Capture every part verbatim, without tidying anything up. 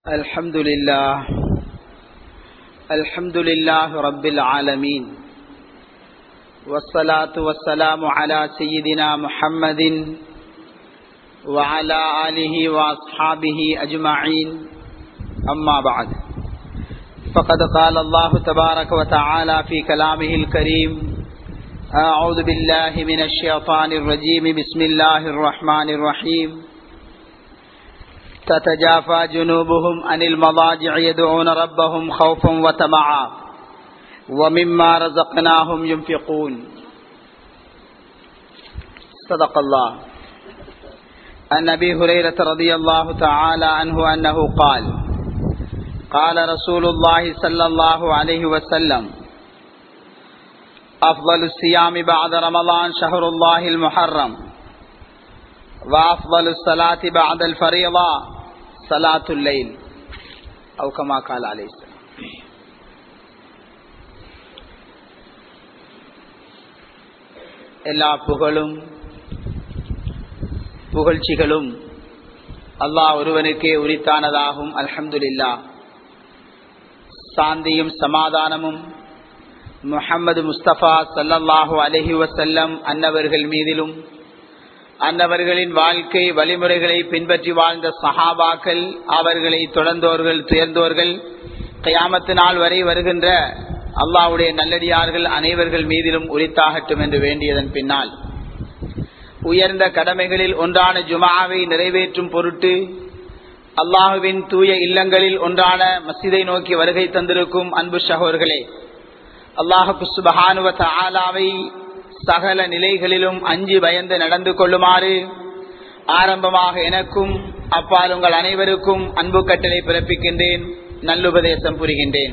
الحمد لله الحمد لله رب العالمين والصلاة والسلام على سيدنا محمد وعلى آله وأصحابه أجمعين أما بعد فقد قال الله تبارك وتعالى في كلامه الكريم أعوذ بالله من الشيطان الرجيم بسم الله الرحمن الرحيم تتجافى جنوبهم عن المضاجع يدعون ربهم خوفا وطمعا ومما رزقناهم ينفقون صدق الله. عن أبي هريرة رضي الله تعالى عنه أنه قال قال رسول الله صلى الله عليه وسلم أفضل الصيام بعد رمضان شهر الله المحرم وأفضل الصلاة بعد الفريضة صلاة الليل أو كما قال عليه السلام. எல்லா புகழும் புகழ்ச்சிகளும் அல்லாஹ் ஒருவனுக்கே உரித்தானதாகும். அல்ஹம்துலில்லாஹ். சாந்தியும் சமாதானமும் முஹம்மது முஸ்தபா ஸல்லல்லாஹு அலைஹி வஸல்லம் அன்னவர்கள் மீதிலும் அன்னவர்களின் வாழ்க்கை வழிமுறைகளை பின்பற்றி வாழ்ந்த சஹாபாக்கள், அவர்களை தொடர்ந்தோர்கள் துயர்ந்தோர்கள், கியாமத்து நாள் வரை வருகின்ற அல்லாஹ்வுடைய நல்லடியார்கள் அனைவர்கள் மீதிலும் உரித்தாகட்டும் என்று வேண்டியதன் பின்னால், உயர்ந்த கடமைகளில் ஒன்றான ஜுமாவை நிறைவேற்றும் பொருட்டு அல்லாஹுவின் தூய இல்லங்களில் ஒன்றான மஸ்ஜிதை நோக்கி வருகை தந்திருக்கும் அன்பு சகோதரர்களே, அல்லாஹ் சுப்ஹானஹு வ தஆலாவை சகல நிலைகளிலும் அஞ்சி பயந்து நடந்து கொள்ளுமாறு ஆரம்பமாக எனக்கும் அப்பால் உங்கள் அனைவருக்கும் அன்பு கட்டளை பிறப்பிக்கின்றேன், நல்லுபதேசம் புரிகின்றேன்.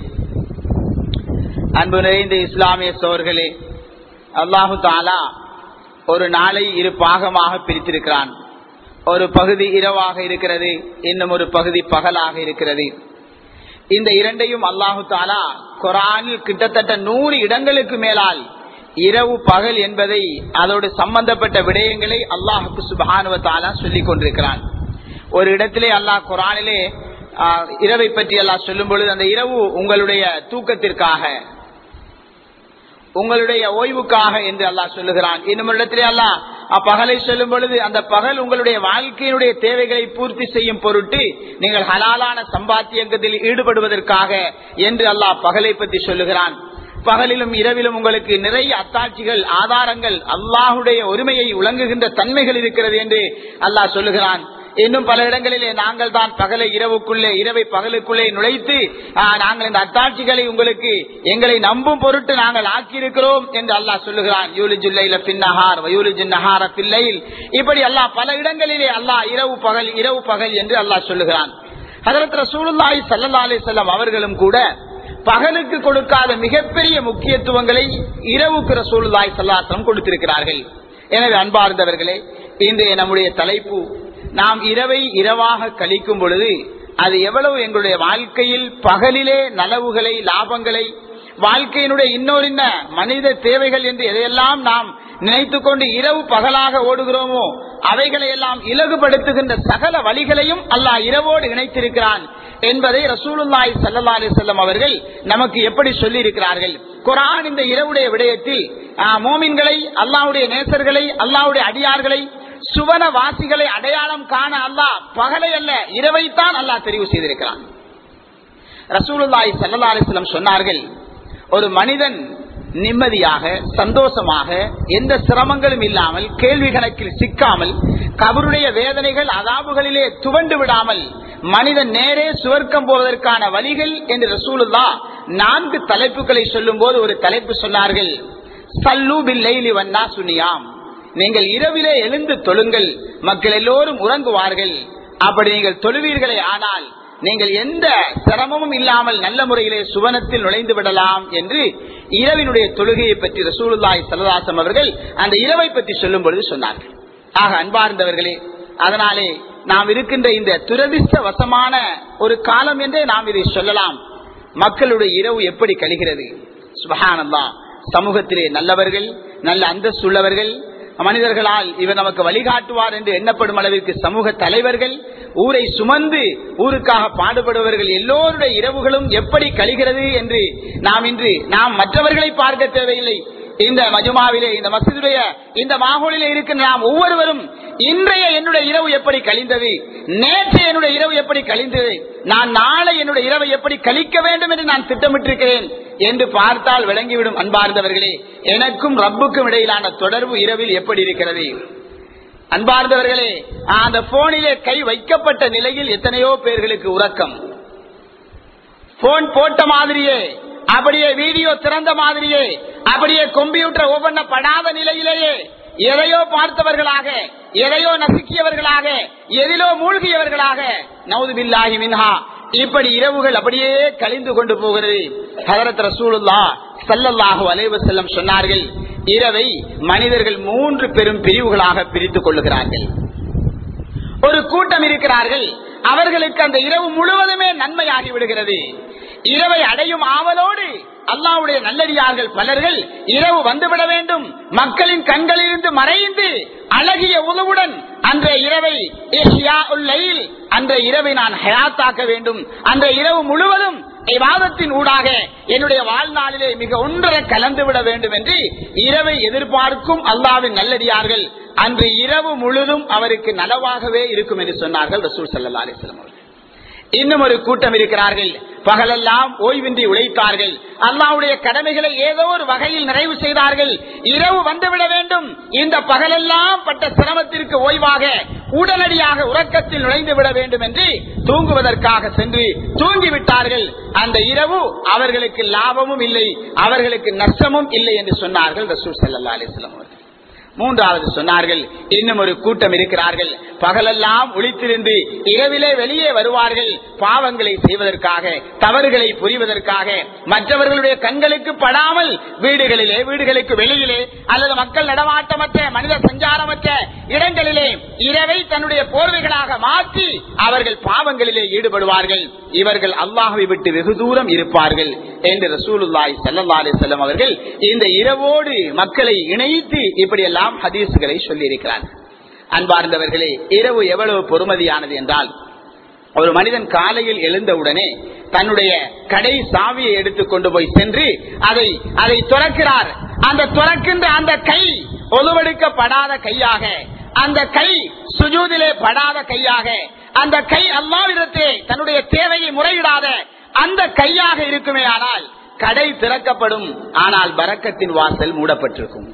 அன்பு நிறைந்த இஸ்லாமிய சோர்களே, அல்லாஹு தஆலா ஒரு நாளை இரு பாகமாக பிரித்திருக்கிறான். ஒரு பகுதி இரவாக இருக்கிறது, இன்னும் ஒரு பகுதி பகலாக இருக்கிறது. இந்த இரண்டையும் அல்லாஹு தஆலா குர்ஆனில் கிட்டத்தட்ட நூறு இடங்களுக்கு மேலால் இரவு பகல் என்பதை, அதோடு சம்பந்தப்பட்ட விடயங்களை அல்லாஹ் சுப்ஹானஹு வ தஆலா சொல்லிக் கொண்டிருக்கிறான். ஒரு இடத்திலே அல்லாஹ் குர்ஆனிலே இரவை பற்றி அல்லாஹ் சொல்லும் பொழுது, அந்த இரவு உங்களுடைய தூக்கத்திற்காக, உங்களுடைய ஓய்வுக்காக என்று அல்லாஹ் சொல்லுகிறான். இன்னும் இடத்திலே அல்லாஹ் அப்பகலை சொல்லும் பொழுது, அந்த பகல் உங்களுடைய வாழ்க்கையினுடைய தேவைகளை பூர்த்தி செய்யும் பொருட்டு நீங்கள் ஹலாலான சம்பாத்தியத்தில் ஈடுபடுவதற்காக என்று அல்லாஹ் பகலை பற்றி சொல்லுகிறான். பகலிலும் இரவிலும் உங்களுக்கு நிறைய அத்தாட்சிகள், ஆதாரங்கள், அல்லாஹுடைய ஒருமையை விளங்குகின்ற தன்மைகள் இருக்கிறது என்று அல்லாஹ் சொல்லுகிறான். இன்னும் பல இடங்களிலே நாங்கள் தான் பகலை இரவுக்குள்ளே, இரவை பகலுக்குள்ளே நுழைத்து நாங்கள் இந்த அத்தாட்சிகளை உங்களுக்கு எங்களை நம்பும் பொருட்டு நாங்கள் ஆக்கியிருக்கிறோம் என்று அல்லாஹ் சொல்லுகிறான். யூலிஜுல் லைல ஃபின்-நஹார் வ யூலிஜுன் நஹார ஃபில்-லைல். இப்படி அல்லாஹ் பல இடங்களிலே அல்லாஹ் இரவு பகல் இரவு பகல் என்று அல்லாஹ் சொல்லுகிறான். ஹஜ்ரத் ரசூலுல்லாஹி ஸல்லல்லாஹு அலைஹி வஸல்லம் அவர்களும் கூட பகலுக்கு கொடுக்காத மிகப்பெரிய முக்கியத்துவங்களை இரவுக்கு ரசூலுல்லாஹி ஸல்லல்லாஹு அலைஹி வஸல்லம் கொடுத்திருக்கிறார்கள். எனவே அன்பார்ந்தவர்களே, இன்றைய நம்முடைய தலைப்பு, நாம் இரவை இரவாக கழிக்கும் பொழுது அது எவ்வளவு எங்களுடைய வாழ்க்கையில் பகலிலே நலவுகளை, லாபங்களை, வாழ்க்கையினுடைய இன்னொரு மனித தேவைகள் என்று எதையெல்லாம் நாம் நினைத்துக் கொண்டு இரவு பகலாக ஓடுகிறோமோ அவைகளை எல்லாம் இலகுபடுத்துகின்ற சகல வழிகளையும் அல்லாஹ் இரவோடு இணைத்திருக்கிறான் என்பதை ரசூலுல்லாஹி ஸல்லல்லாஹு அலைஹி வஸல்லம் அவர்கள் நமக்கு எப்படி சொல்லி இருக்கிறார்கள். குர்ஆன் இந்த இரவுடைய விடயத்தில் மோமின்களை, அல்லாஹ்வுடைய நேசர்களை, அல்லாஹ்வுடைய அடியார்களை, சுவனவாசிகளை அடையாளம் காண அல்லாஹ் பகலை அல்ல இரவைத்தான் அல்லாஹ் தெரிவு செய்திருக்கிறான். ரசூலுல்லாஹி ஸல்லல்லாஹு அலைஹி வஸல்லம் சொன்னார்கள், ஒரு மனிதன் நிம்மதியாக, சந்தோஷமாக, எந்த சிரமங்களும் இல்லாமல், கேள்வி கணக்கில் சிக்காமல், கபருடைய வேதனைகள் அதாபுகளிலே துவண்டு விடாமல் மனிதன் நேரே சுவர்க்கம் போவதற்கான வழிகள் என்று ரசூலுல்லாஹ் நான்கு தலைப்புகளை சொல்லும் போது ஒரு தலைப்பு சொன்னார்கள், ஸல்லூ பில்-லைலி வன்-நாஸு நியாம். நீங்கள் இரவிலே எழுந்து தொழுங்கள், மக்கள் எல்லோரும் உறங்குவார்கள். அப்படி நீங்கள் தொழுவீர்களே ஆனால் நீங்கள் எந்த சிரமமும் இல்லாமல் நல்ல முறையிலே சுவனத்தில் நுழைந்து விடலாம் என்று இரவினுடைய தொழுகையை பற்றி ரசூலுல்லாஹி ஸல்லல்லாஹு அலைஹி வஸல்லம் அவர்கள் அந்த இரவை பற்றி சொல்லும் பொழுது சொன்னார்கள். ஆக அன்பார்ந்தவர்களே, அதனாலே நாம் இருக்கின்ற இந்த துரதிர்ஷ்டவசமான ஒரு காலம் என்றே நாம் இதை சொல்லலாம். மக்களுடைய இரவு எப்படி கழிகிறது? சுப்ஹானல்லாஹ். சமூகத்திலே நல்லவர்கள், நல்ல அந்தஸ்து உள்ளவர்கள், மனிதர்களால் இவர் நமக்கு வழிகாட்டுவார் என்று எண்ணப்படும் அளவிற்கு சமூக தலைவர்கள், ஊரை சுமந்து ஊருக்காக பாடுபடுபவர்கள் எல்லோருடைய இரவுகளும் எப்படி கழிகிறது என்று நாம் இன்று நாம் மற்றவர்களை பார்க்க தேவையில்லை. இந்த மஜ்மாவிலே, இந்த மஸ்ஜிதுடைய இந்த மாஹோலிலே இருக்கிற நாம் ஒவ்வொருவரும் இன்றைய என்னுடைய இரவு எப்படி கழிந்தது, நேற்று என்னுடைய இரவு எப்படி கழிந்தது, நான் நாளை என்னுடைய இரவை எப்படி கழிக்க வேண்டும் என்று நான் திட்டமிட்டிருக்கிறேன் என்று பார்த்தால் விளங்கிவிடும். அன்பார்ந்தவர்களே, எனக்கும் ரப்புக்கும் இடையிலான தொடர்பு இரவில் எப்படி இருக்கிறது? அன்பார்ந்தவர்களே, அந்த போனிலே கை வைக்கப்பட்ட நிலையில் எத்தனையோ பேர்களுக்கு உறக்கம். போன் போட்ட மாதிரியே, அப்படியே வீடியோ திறந்த மாதிரியே, அப்படியே கம்ப்யூட்டர் ஒவ்வொன்றும் படாத நிலையிலேயே எதையோ பார்த்தவர்களாக, எதையோ நசுக்கியவர்களாக, எதிலோ மூழ்கியவர்களாக, நவுது பில்லாஹி மின்ஹா, இப்படி இரவுகள் அப்படியே கழிந்து கொண்டு போகிறது. ஹஜ்ரத் ரசூலுல்லாஹ் ஸல்லல்லாஹு அலைஹி வஸல்லம் சொன்னார்கள், இரவை மனிதர்கள் மூன்று பெரும் பிரிவுகளாக பிரித்துக் கொள்ளுகிறார்கள். ஒரு கூட்டம் இருக்கிறார்கள், அவர்களுக்கு அந்த இரவு முழுவதுமே நன்மையாகி விடுகிறது. இரவை அடையும் ஆவலோடு அல்லாஹ்வுடைய நல்லடியார்கள் பலர்கள் இரவு வந்துவிட வேண்டும், மக்களின் கண்களிலிருந்து மறைந்து அழகிய உதவுடன் அன்றைய இரவை அன்றைய இரவை நான் ஹயாத்தாக்க வேண்டும், அன்றைய இரவு முழுவதும் இபாதத்தின் ஊடாக என்னுடைய வாழ்நாளிலே மிக ஒன்றரை கலந்துவிட வேண்டும் என்று இரவை எதிர்பார்க்கும் அல்லாஹ்வின் நல்லடியார்கள் அன்று இரவு முழுதும் அவருக்கு நலவாகவே இருக்கும் என்று சொன்னார்கள் ரசூல் ஸல்லல்லாஹு அலைஹி வஸல்லம் அவர்கள். இன்னும் ஒரு கூட்டம் இருக்கிறார்கள், பகலெல்லாம் ஓய்வின்றி உழைத்தார்கள், அல்லாஹ்வுடைய கடமைகளை ஏதோ ஒரு வகையில் நிறைவு செய்தார்கள். இரவு வந்துவிட வேண்டும், இந்த பகலெல்லாம் பட்ட சிரமத்திற்கு ஓய்வாக உடனடியாக உறக்கத்தில் நுழைந்து விட வேண்டும் என்று தூங்குவதற்காக சென்று தூங்கிவிட்டார்கள். அந்த இரவு அவர்களுக்கு லாபமும் இல்லை, அவர்களுக்கு நஷ்டமும் இல்லை என்று சொன்னார்கள் ரசூல் ஸல்லல்லாஹு அலைஹி வஸல்லம் அவர்கள். மூன்றாவது சொன்னார்கள், இன்னும் ஒரு கூட்டம் இருக்கிறார்கள், பகலெல்லாம் ஒளித்திருந்து இரவிலே வெளியே வருவார்கள், பாவங்களை செய்வதற்காக, தவறுகளை புரிவதற்காக, மற்றவர்களுடைய கண்களுக்கு படாமல் வீடுகளிலே, வீடுகளுக்கு வெளியிலே அல்லது மக்கள் நடமாட்டமற்ற மனித சஞ்சாரமற்ற இடங்களிலே இரவை தன்னுடைய போர்வைகளாக மாற்றி அவர்கள் பாவங்களிலே ஈடுபடுவார்கள். இவர்கள் அல்லாஹ்வை விட்டு வெகு தூரம் இருப்பார்கள் என்று ரசூலுல்லாஹி ஸல்லல்லாஹு அலைஹி வஸல்லம் அவர்கள் இந்த இரவோடு மக்களை இணைத்து இப்படியெல்லாம் ஹதீஸ்களை சொல்லி இருக்கிறார். அன்பார்ந்தவர்களே, இரவு எவ்வளவு பொறுமதியானது என்றால், ஒரு மனிதன் காலையில் எழுந்தவுடனே தன்னுடைய கடை சாவியை எடுத்துக் கொண்டு போய் சென்று அதை அதை துறக்கிறார். அந்த துறக்கின்ற அந்த கை ஒழுவெடுக்கப்படாத கையாக, அந்த கை சுஜூதிலே படாத கையாக, அந்த கை அல்லாஹ்விடத்தே தன்னுடைய தேவையை முறையிடாத அந்த கையாக இருக்குமே ஆனால் கடை திறக்கப்படும், ஆனால் பரக்கத்தின் வாசல் மூடப்பட்டிருக்கும்.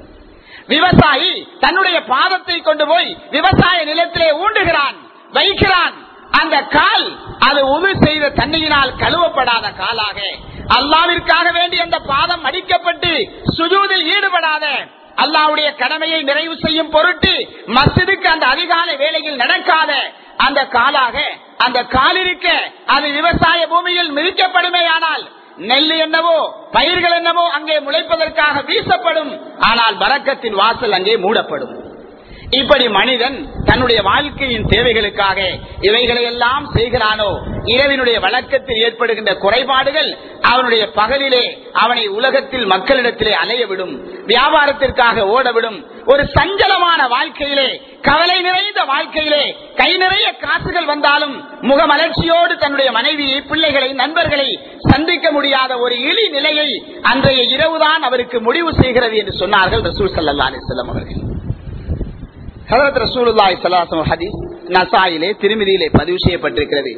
விவசாயி தன்னுடைய பாதத்தை கொண்டு போய் விவசாய நிலத்திலே ஊண்டுகிறான், வைக்கிறான். அந்த கால் அது உது செய்த தண்ணியினால் கழுவப்படாத காலாக, அல்லாஹ்விற்காக வேண்டி அந்த பாதம் அடிக்கப்பட்டு சுஜூதில் ஈடுபடாத, அல்லாஹ்வுடைய கடமையை நிறைவு செய்யும் பொருட்டு மஸ்ஜிதுக்கு அந்த அதிகாலை வேளையில் நடக்காத அந்த காலாக அந்த கால் இருக்க, அது விவசாய பூமியில் மிதிக்கப்படுமேயானால் நெல் என்னவோ பயிர்கள் என்னவோ அங்கே முளைப்பதற்காக வீசப்படும், ஆனால் பரக்கத்தின் வாசல் அங்கே மூடப்படும். இப்படி மனிதன் தன்னுடைய வாழ்க்கையின் தேவைகளுக்காக இவைகளை எல்லாம் செய்கிறானோ, இரவினுடைய வழக்கத்தில் ஏற்படுகின்ற குறைபாடுகள் அவனுடைய பகலிலே அவனை உலகத்தில் மக்களிடத்திலே அலையவிடும், வியாபாரத்திற்காக ஓடவிடும். ஒரு சஞ்சலமான வாழ்க்கையிலே, கவலை நிறைந்த வாழ்க்கையிலே, கை நிறைய காசுகள் வந்தாலும் முகமலர்ச்சியோடு தன்னுடைய மனைவியை, பிள்ளைகளை, நண்பர்களை சந்திக்க முடியாத ஒரு இழி நிலையை அன்றைய இரவுதான் அவருக்கு முடிவு செய்கிறது என்று சொன்னார்கள் ரசூல் ஸல்லல்லாஹு அலைஹி வஸல்லம் அவர்கள். ஹஜ்ரத் ரசூலுல்லாஹி ஸல்லல்லாஹு அலைஹி வஸல்லம் ஹதீஸ் நசாயிலே, திருமிதியிலே பதிவு செய்யப்பட்டிருக்கிறது.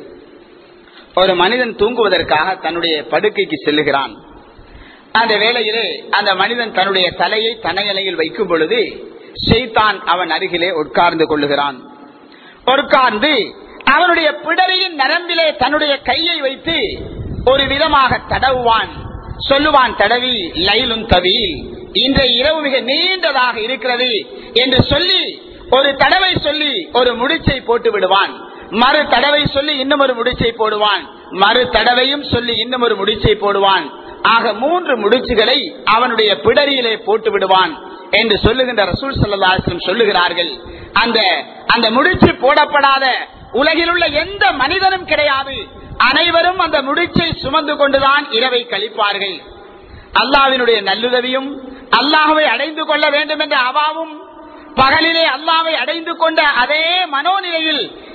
ஒரு மனிதன் தூங்குவதற்காக தன்னுடைய படுக்கைக்கு செல்லுகிறான். அந்த வேளையிலே அந்த மனிதன் தன்னுடைய தலையை தனையலையில் வைக்கும் பொழுது ஷைத்தான் அவன் அருகிலே உட்கார்ந்து கொள்ளுகிறான். உட்கார்ந்து அவனுடைய பிடரியின் நரம்பிலே தன்னுடைய கையை வைத்து ஒரு விதமாக தடவுவான். சொல்லுவான், தடவி லைலும் தவீல், இன்றைய இரவு மிக நீண்டதாக இருக்கிறது என்று சொல்லி ஒரு தடவை சொல்லி ஒரு முடிச்சை போட்டு விடுவான். மறு தடவை சொல்லி இன்னும் ஒரு முடிச்சை போடுவான். மறு தடவையும் சொல்லி இன்னும் ஒரு முடிச்சை போடுவான். ஆக மூன்று முடிச்சுகளை அவனுடைய பிடரியிலே போட்டு விடுவான் என்று சொல்லுகின்ற ரசூல் ஸல்லல்லாஹு அலைஹி வஸல்லம் சொல்லுகிறார்கள். அந்த அந்த முடிச்சு போடப்படாத உலகில் உள்ள எந்த மனிதனும் கிடையாது. அனைவரும் அந்த முடிச்சை சுமந்து கொண்டுதான் இரவை கழிப்பார்கள். அல்லாஹ்வினுடைய நல்லுதவியும் அல்லாஹ்வை அடைந்து கொள்ள வேண்டும் என்ற அவாவும், பகலிலே அல்லாஹ்வை அடைந்து கொண்ட அதே மனோநிலையில்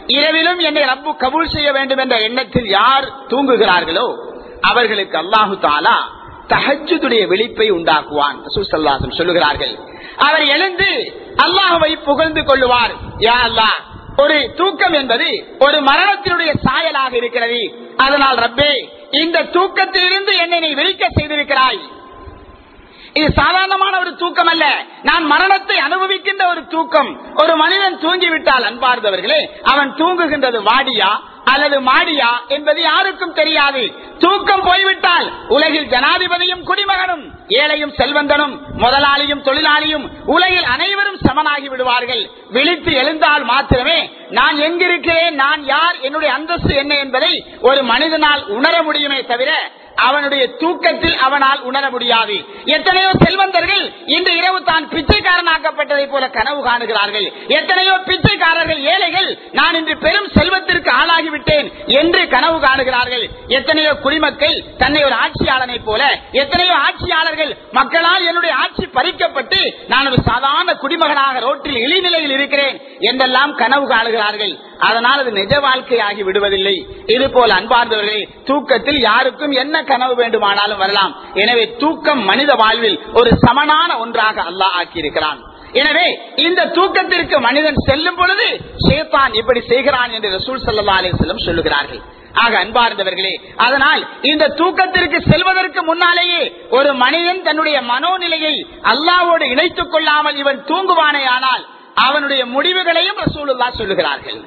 இரவிலும் என்னை ரப்பு கபூல் செய்ய வேண்டும் என்ற எண்ணத்தில் யார் தூங்குகிறார்களோ அவர்களுக்கு அல்லாஹு தாலா தஹஜ்ஜுடைய விழிப்பை உண்டாக்குவான். ரசூல் ஸல்லல்லாஹு அலைஹி வஸல்லம் சொல்லுகிறார்கள், அவர் எழுந்து அல்லாஹ்வை புகழ்ந்து கொள்ளுவார். யா அல்லாஹ், ஒரு தூக்கம் என்பது ஒரு மரணத்தினுடைய சாயலாக இருக்கிறது. அதனால் ரப்பே, இந்த தூக்கத்திலிருந்து என்னை நீ விழிக்க செய்திருக்கிறாய். இது சாதாரணமான ஒரு தூக்கம் அல்ல, நான் மரணத்தை அனுபவிக்கின்ற ஒரு தூக்கம். ஒரு மனிதன் தூங்கிவிட்டால் அன்பார்ந்தவர்களே, அவன் தூங்குகின்றது வாடியா அல்லது மாடியா என்பது யாருக்கும் தெரியாது. தூக்கம் போய்விட்டால் உலகில் ஜனாதிபதியும் குடிமகனும், ஏழையும் செல்வந்தனும், முதலாளியும் தொழிலாளியும், உலகில் அனைவரும் சமனாகி விடுவார்கள். விழித்து எழுந்தால் மாத்திரமே நான் எங்கிருக்கிறேன், நான் யார், என்னுடைய அந்தஸ்து என்ன என்பதை ஒரு மனிதனால் உணர முடியுமே தவிர அவனுடைய தூக்கத்தில் அவனால் உணர முடியாது. எத்தனையோ செல்வந்தர்கள் இன்று இரவு தான் பிச்சைக்காரனாக்கப்பட்டதை போல கனவு காணுகிறார்கள். எத்தனையோ பிச்சைக்காரர்கள், ஏழைகள், நான் இன்று பெரும் செல்வத்திற்கு ஆளாகிவிட்டேன் என்று கனவு காணுகிறார்கள். எத்தனையோ குடிமக்கள் தன்னை ஒரு ஆட்சியாளனை போல, எத்தனையோ ஆட்சியாளர்கள் மக்களால் என்னுடைய ஆட்சி பறிக்கப்பட்டு நான் ஒரு சாதாரண குடிமகனாக ரோட்டில் இழிநிலையில் இருக்கிறேன் என்றெல்லாம் கனவு காணுகிறார்கள். அதனால் அது நிஜ வாழ்க்கையாகி விடுவதில்லை. இது போல அன்பார்ந்தவர்களே, தூக்கத்தில் யாருக்கும் என்ன கனவு வேண்டுமானாலும் வரலாம். எனவே தூக்கம் மனித வாழ்வில் ஒரு சமனான ஒன்றாக அல்லாஹ் ஆக்கியிருக்கிறான். எனவே இந்த தூக்கத்திற்கு மனிதன் செல்லும் பொழுது ஷைத்தான் இப்படி செய்கிறான் என்று ரசூல் ஸல்லல்லாஹு அலைஹி வஸல்லம் சொல்லுகிறார்கள். ஆக அன்பார்ந்தவர்களே, அதனால் இந்த தூக்கத்திற்கு செல்வதற்கு முன்னாலேயே ஒரு மனிதன் தன்னுடைய மனோநிலையை அல்லாஹ்வோடு இணைத்துக் கொள்ளாமல் இவன் தூங்குவானே ஆனால் அவனுடைய முடிவுகளையும் ரசூலுல்லாஹ் சொல்லுகிறார்கள்.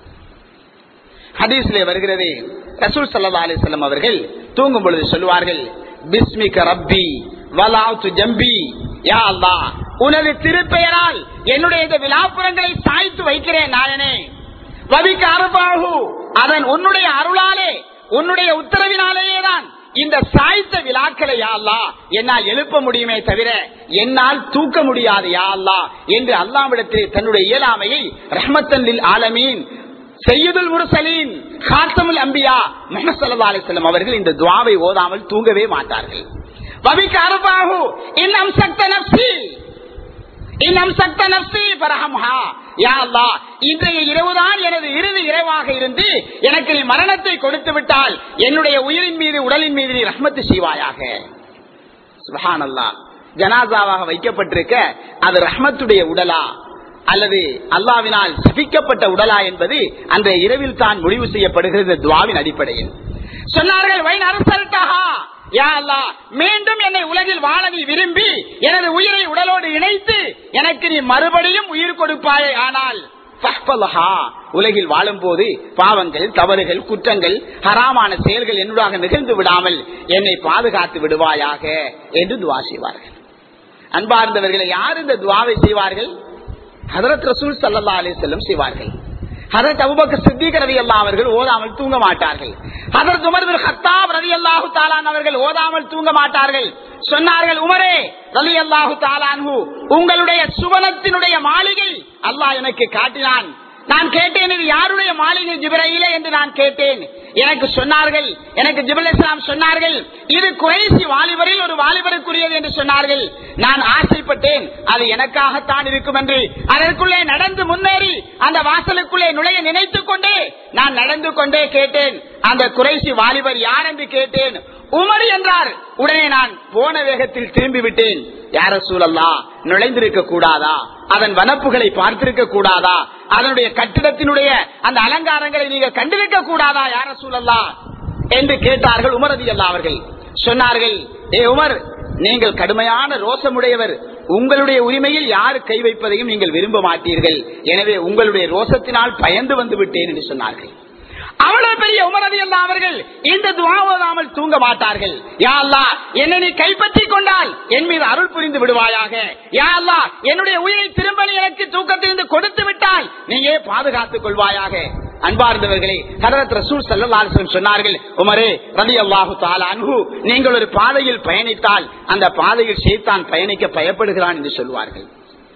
ஹதீஸ்லே வருகிறது, ரசூல் ஸல்லல்லாஹு அலைஹி வஸல்லம் அவர்கள் தூங்கும் பொழுது சொல்லுவார்கள், பிஸ்மிக ரப்பி வலஅத்து ஜம்பி, யா அல்லாஹ், உனது திருப்பெயரால் என்னுடைய இந்த விலாப்புறங்களை சாய்த்து வைக்கிறேன் நாயனே. வபிக அர்பாஹு, அதன் உன்னுடைய அருளாலே, உன்னுடைய உத்தரவினாலேயே தான் இந்த சாய்த்த விழாக்களை யா அல்லாஹ் என்னால் எழுப்ப முடியுமே தவிர என்னால் தூக்க முடியாது யா அல்லாஹ் என்று அல்லாஹ்விடத்திலே தன்னுடைய இயலாமையை ரஹ்மத்தன் லில் ஆலமீன் சையதுல் முர்சலீன் காத்தமுல் அம்பியா முஹம்மது ஸல்லல்லாஹு அலைஹி வஸல்லம் அவர்கள் இந்த துஆவை ஓதாமல் தூங்கவே மாட்டார்கள். வபிக அர்பாஹு இன் அம்சக்த நஃப்ஸி இன் அம்சக்த நஃப்ஸி ஃபர்ஹம்ஹா, யா அல்லாஹ், இன்றைய இரவுதான் எனது இறுதி இரவாக இருந்து எனக்கு நீ மரணத்தை கொடுத்து விட்டால் என்னுடைய உயிரின் மீது, உடலின் மீது நீ ரஹ்மத்து செய்வாயாக. சுப்ஹானல்லாஹ், ஜனாசாவாக வைக்கப்பட்டிருக்க அது ரஹ்மத்துடைய உடலா அல்லது அல்லாஹ்வினால் சபிக்கப்பட்ட உடலா என்பது அந்த இரவில் தான் முடிவு செய்யப்படுகிறது துஆவின் அடிப்படையில். சொன்னார்கள், வைன் அர்சல்தஹா, யா அல்லாஹ், மீண்டும் என்னை உலகில் வாழ நீ விரும்பி எனது உயிரை உடலோடு இணைத்து எனக்கு நீ மறுபடியும் உயிர் கொடுப்பாயே, ஆனால் ஃபஹ்ஃபல்ஹா, உலகில் வாழும் போது பாவங்கள், தவறுகள், குற்றங்கள், ஹராமான செயல்கள் என்னுடாக நிகழ்ந்து விடாமல் என்னை பாதுகாத்து விடுவாயாக என்று துஆ செய்வார்கள். அன்பார்ந்தவர்களை, யார் இந்த துஆவை செய்வார்கள்? ஹஜ்ரத் ரசூல் ஸல்லல்லாஹு அலைஹி வஸல்லம் செய்வார்கள். ஹஜ்ரத் அபூபக்கர் சித்திக் ரலியல்லாஹு அவர்கள் ஓதாமல் தூங்க மாட்டார்கள். ஹஜ்ரத் உமர் பின் கத்தாப் ரலியல்லாஹு தஆலா அவர்கள் ஓதாமல் தூங்க மாட்டார்கள். சொன்னார்கள், உமரே ரலியல்லாஹு தஆலா அன்ஹு, உங்களுடைய சுவனத்தினுடைய மாளிகை அல்லாஹ் எனக்கு காட்டினான். நான் கேட்டேன், இது யாருடைய மாளிகை ஜிப்ரீலே என்று நான் கேட்டேன். எனக்கு சொன்னார்கள், எனக்கு ஜிப்ரீல் அலைஹிஸ்ஸலாம் சொன்னார்கள், இது குறைசி வாலிபரில் ஒரு வாலிபருக்குரியது என்று சொன்னார்கள். நான் ஆசைப்பட்டேன் அது எனக்காகத்தான் இருக்கும் என்று. அதற்குள்ளே நடந்து முன்னேறி அந்த வாசலுக்குள்ளே நுழைய நினைத்துக் கொண்டே நான் நடந்து கொண்டே கேட்டேன், அந்த குறைசி வாலிபர் யார் என்று கேட்டேன். உமர் என்றார். உடனே நான் போன வேகத்தில் திரும்பி விட்டேன். யா ரசூலல்லாஹ், நுழைந்திருக்க கூடாதா? அதன் வனப்புகளை பார்த்திருக்க கூடாதா? அதனுடைய கட்டிடத்தினுடைய அந்த அலங்காரங்களை நீங்கள் கண்டிருக்க கூடாதா யா ரசூலல்லாஹ் என்று கேட்டார்கள். உமர் ரலியல்லாஹு அவர்கள் சொன்னார்கள், ஏ உமர், நீங்கள் கடுமையான ரோசமுடையவர், உங்களுடைய உரிமையில் யார் கை வைப்பதையும் நீங்கள் விரும்ப மாட்டீர்கள். எனவே உங்களுடைய ரோசத்தினால் பயந்து வந்து விட்டேன் என்று சொன்னார்கள். அவ்வளவு பெரிய உமர் ரலியல்லாஹு அவர்கள் இந்த துஆ ஓதாமல் தூங்க மாட்டார்கள். யா அல்லாஹ், என்னை நீ கைப்பற்றி கொண்டால் என் மீது அருள் புரிந்து விடுவாயாக. யா அல்லாஹ், என்னுடைய உயிரை திரும்ப எனக்கு தூக்கத்திலிருந்து கொடுத்து விட்டால் நீயே பாதுகாத்துக் கொள்வாயாக. அன்பார்ந்தவர்களே, ஹஜ்ரத் ரசூல் ஸல்லல்லாஹு அலைஹி வஸல்லம் சொன்னார்கள், உமரே ரலியல்லாஹு தஆலா அன்ஹு, நீங்கள் ஒரு பாதையில் பயணித்தால் அந்த பாதையில் ஷைத்தான் பயணிக்க பயப்படுகிறான் என்று சொல்வார்கள்.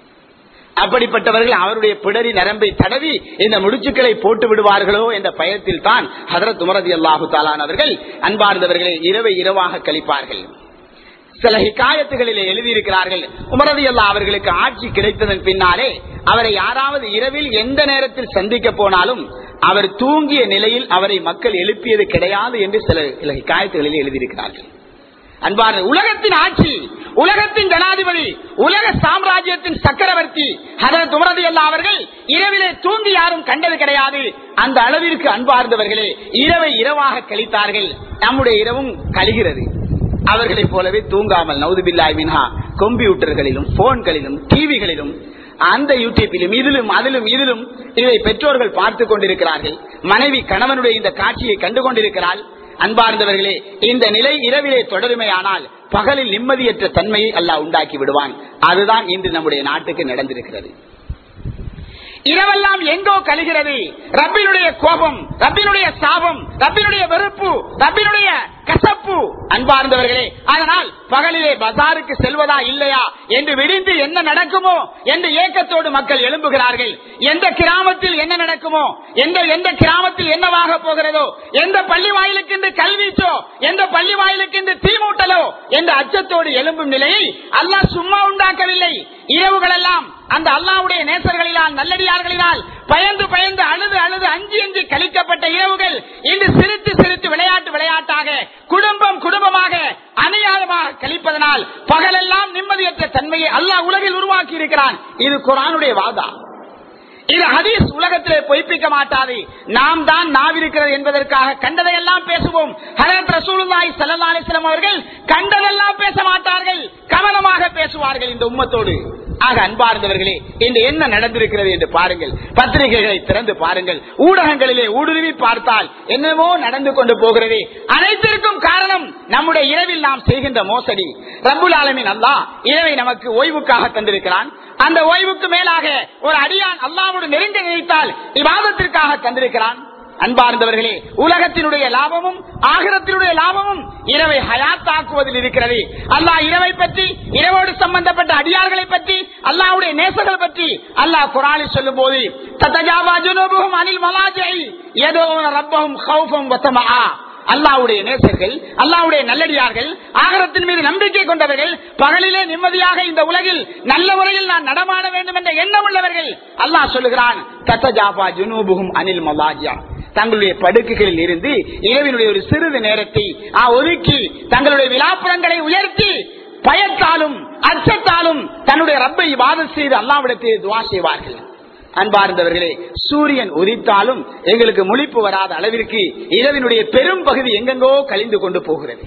அப்படிப்பட்டவர்கள் அவருடைய பிடரி நரம்பை தடவி இந்த முடிச்சுக்களை போட்டு விடுவார்களோ என்ற பயத்தில் தான் ஹஜ்ரத் உமர் ரலியல்லாஹு தஆலா அவர்கள் அன்பார்ந்தவர்களை இரவை இரவாக கழிப்பார்கள். சில ஹிகாயத்துகளிலே எழுதியிருக்கிறார்கள். உமர் ரலியல்லாஹு அவர்களுக்கு ஆட்சி கிடைத்ததன் பின்னாலே அவரை யாராவது இரவில் எந்த நேரத்தில் சந்திக்க போனாலும் அவர் தூங்கிய நிலையில் அவரை மக்கள் எழுப்பியது கிடையாது என்று சில சில ஹிகாயத்துகளில் எழுதியிருக்கிறார்கள். அன்பான உலகத்தின் ஆட்சி, உலகத்தின் ஜனாதிபதி, உலக சாம்ராஜ்யத்தின் சக்கரவர்த்தி ஹஜ்ரத் உமர் ரலியல்லாஹு அவர்கள் இரவிலே தூங்கி யாரும் கண்டது கிடையாது. அந்த அளவிற்கு அன்பார்ந்தவர்களே இரவை இரவாக கழித்தார்கள். நம்முடைய இரவும் கழிகிறது. அவர்களை போலவே தூங்காமல் நவுதுபில்லாஹி மின்ஹா கம்ப்யூட்டர்களிலும் போன்களிலும் டிவிகளிலும் அந்த யூடியூபிலும் இதிலும் அதிலும் இதிலும் இதை பெற்றோர்கள் பார்த்து கொண்டிருக்கிறார்கள். மனைவி கணவனுடைய இந்த காட்சியை கண்டு கொண்டிருக்கிறாள். அன்பார்ந்தவர்களே இந்த நிலை இரவிலே தொடருமையானால் பகலில் நிம்மதியற்ற தன்மையை அல்லாஹ் உண்டாக்கி விடுவான். அதுதான் இன்று நம்முடைய நாட்டுக்கு நடந்திருக்கிறது. இரவெல்லாம் எங்கோ கழிகிறது. ரப்பினுடைய கோபம், ரப்பினுடைய சாபம், ரப்பினுடைய வெறுப்பு, ரப்பினுடைய கசப்பு. அன்பார்ந்தவர்களே அதனால் பகலிலே பஜாருக்கு செல்வதா இல்லையா என்று விடிந்து என்ன நடக்குமோ என்று ஏக்கத்தோடு மக்கள் எழும்புகிறார்கள். எந்த கிராமத்தில் என்ன நடக்குமோ, எந்த எந்த கிராமத்தில் என்னவாக போகிறதோ, எந்த பள்ளி வாயிலுக்கு கல்வீச்சோ, எந்த பள்ளி வாயிலுக்கு தீமூட்டலோ என்ற அச்சத்தோடு எழும்பும் நிலையை அல்லாஹ் சும்மா உண்டாக்கவில்லை. இரவுகள் எல்லாம் அந்த அல்லாஹ்வுடைய நேசர்களினால் நல்லடியார்களினால் பயந்து பயந்து அழுது அழுது அஞ்சி அஞ்சி கழிக்கப்பட்ட இரவுகள் இன்று சிரித்து சிரித்து விளையாட்டு விளையாட்டாக குடும்பம் குடும்பமாக அநியாயமாக கழிப்பதனால் பகலெல்லாம் நிம்மதியற்ற தன்மையை அல்லாஹ் உலகில் உருவாக்கி இருக்கிறான். இது குர்ஆனுடைய வாதா. இது ஹதீஸ் உலகத்திலே பொய்ப்பிக்க மாட்டாது. நாம் தான் நாவிருக்கிறது என்பதற்காக கண்டதையெல்லாம் பேசுவோம். ஹஜ்ரத் ரசூலுல்லாஹி ஸல்லல்லாஹு அலைஹி வஸல்லம் அவர்கள் கண்டதெல்லாம் பேச மாட்டார்கள், கவனமாக பேசுவார்கள் இந்த உம்மத்தோடு. ஆக அன்பார்ந்தவர்களே இன்று என்ன நடந்திருக்கிறது என்று பாருங்கள். பத்திரிகைகளை திறந்து பாருங்கள், ஊடகங்களிலே ஊடுருவி பார்த்தால் என்னவோ நடந்து கொண்டு போகிறது. அனைத்திற்கும் காரணம் நம்முடைய இரவில் நாம் செய்கின்ற மோசடி. ரப்புல் ஆலமீன் அல்லாஹ் இரவை நமக்கு ஓய்வுக்காக தந்திருக்கிறான். அந்த ஓய்வுக்கு மேலாக ஒரு அடியான் அல்லாஹ்வோடு நெருங்க நினைத்தால் இபாதத்திற்காக தந்திருக்கிறான். அன்பார்ந்தவர்களே உலகத்தினுடைய லாபமும் ஆகிரத்தினுடைய லாபமும் இரவை ஹயாத்தாக்குவதில் இருக்கிறது. அல்லாஹ் இரவை பற்றி, இரவோடு சம்பந்தப்பட்ட அடியார்களை பற்றி, அல்லாஹ்வுடைய நேசர்கள் பற்றி அல்லாஹ் குர்ஆனில் சொல்லும் போது ததஜாவா ஜுனூபுஹும் அனில் மலாஜிஇ யதுஊன ரப்பஹும் கௌஃபன் வ தமஆ, அல்லாஹ்வுடைய நேசர்கள், அல்லாஹ்வுடைய நல்லடியார்கள், ஆகிரத்தின் மீது நம்பிக்கை கொண்டவர்கள், பகலிலே நிம்மதியாக இந்த உலகில் நல்ல முறையில் நான் நடமாட வேண்டும் என்ற எண்ணம் உள்ளவர்கள், அல்லாஹ் சொல்லுகிறான் ததஜாவா ஜுனூபுஹும் அனில் மலாஜிஇ, தங்களுடைய படுக்கைகளில் இருந்து இரவினுடைய ஒரு சிறிது நேரத்தை ஒதுக்கி தங்களுடைய விலாப்புறங்களை உயர்த்தி பயத்தாலும் அச்சத்தாலும் தன்னுடைய ரப்பை இபாதத் செய்து அல்லாஹ்விடத்தில் துஆ செய்வார்கள். அன்பார்ந்தவர்களே சூரியன் உதித்தாலும் எங்களுக்கு முழிப்பு வராத அளவிற்கு இரவினுடைய பெரும் பகுதி எங்கெங்கோ கழிந்து கொண்டு போகிறது.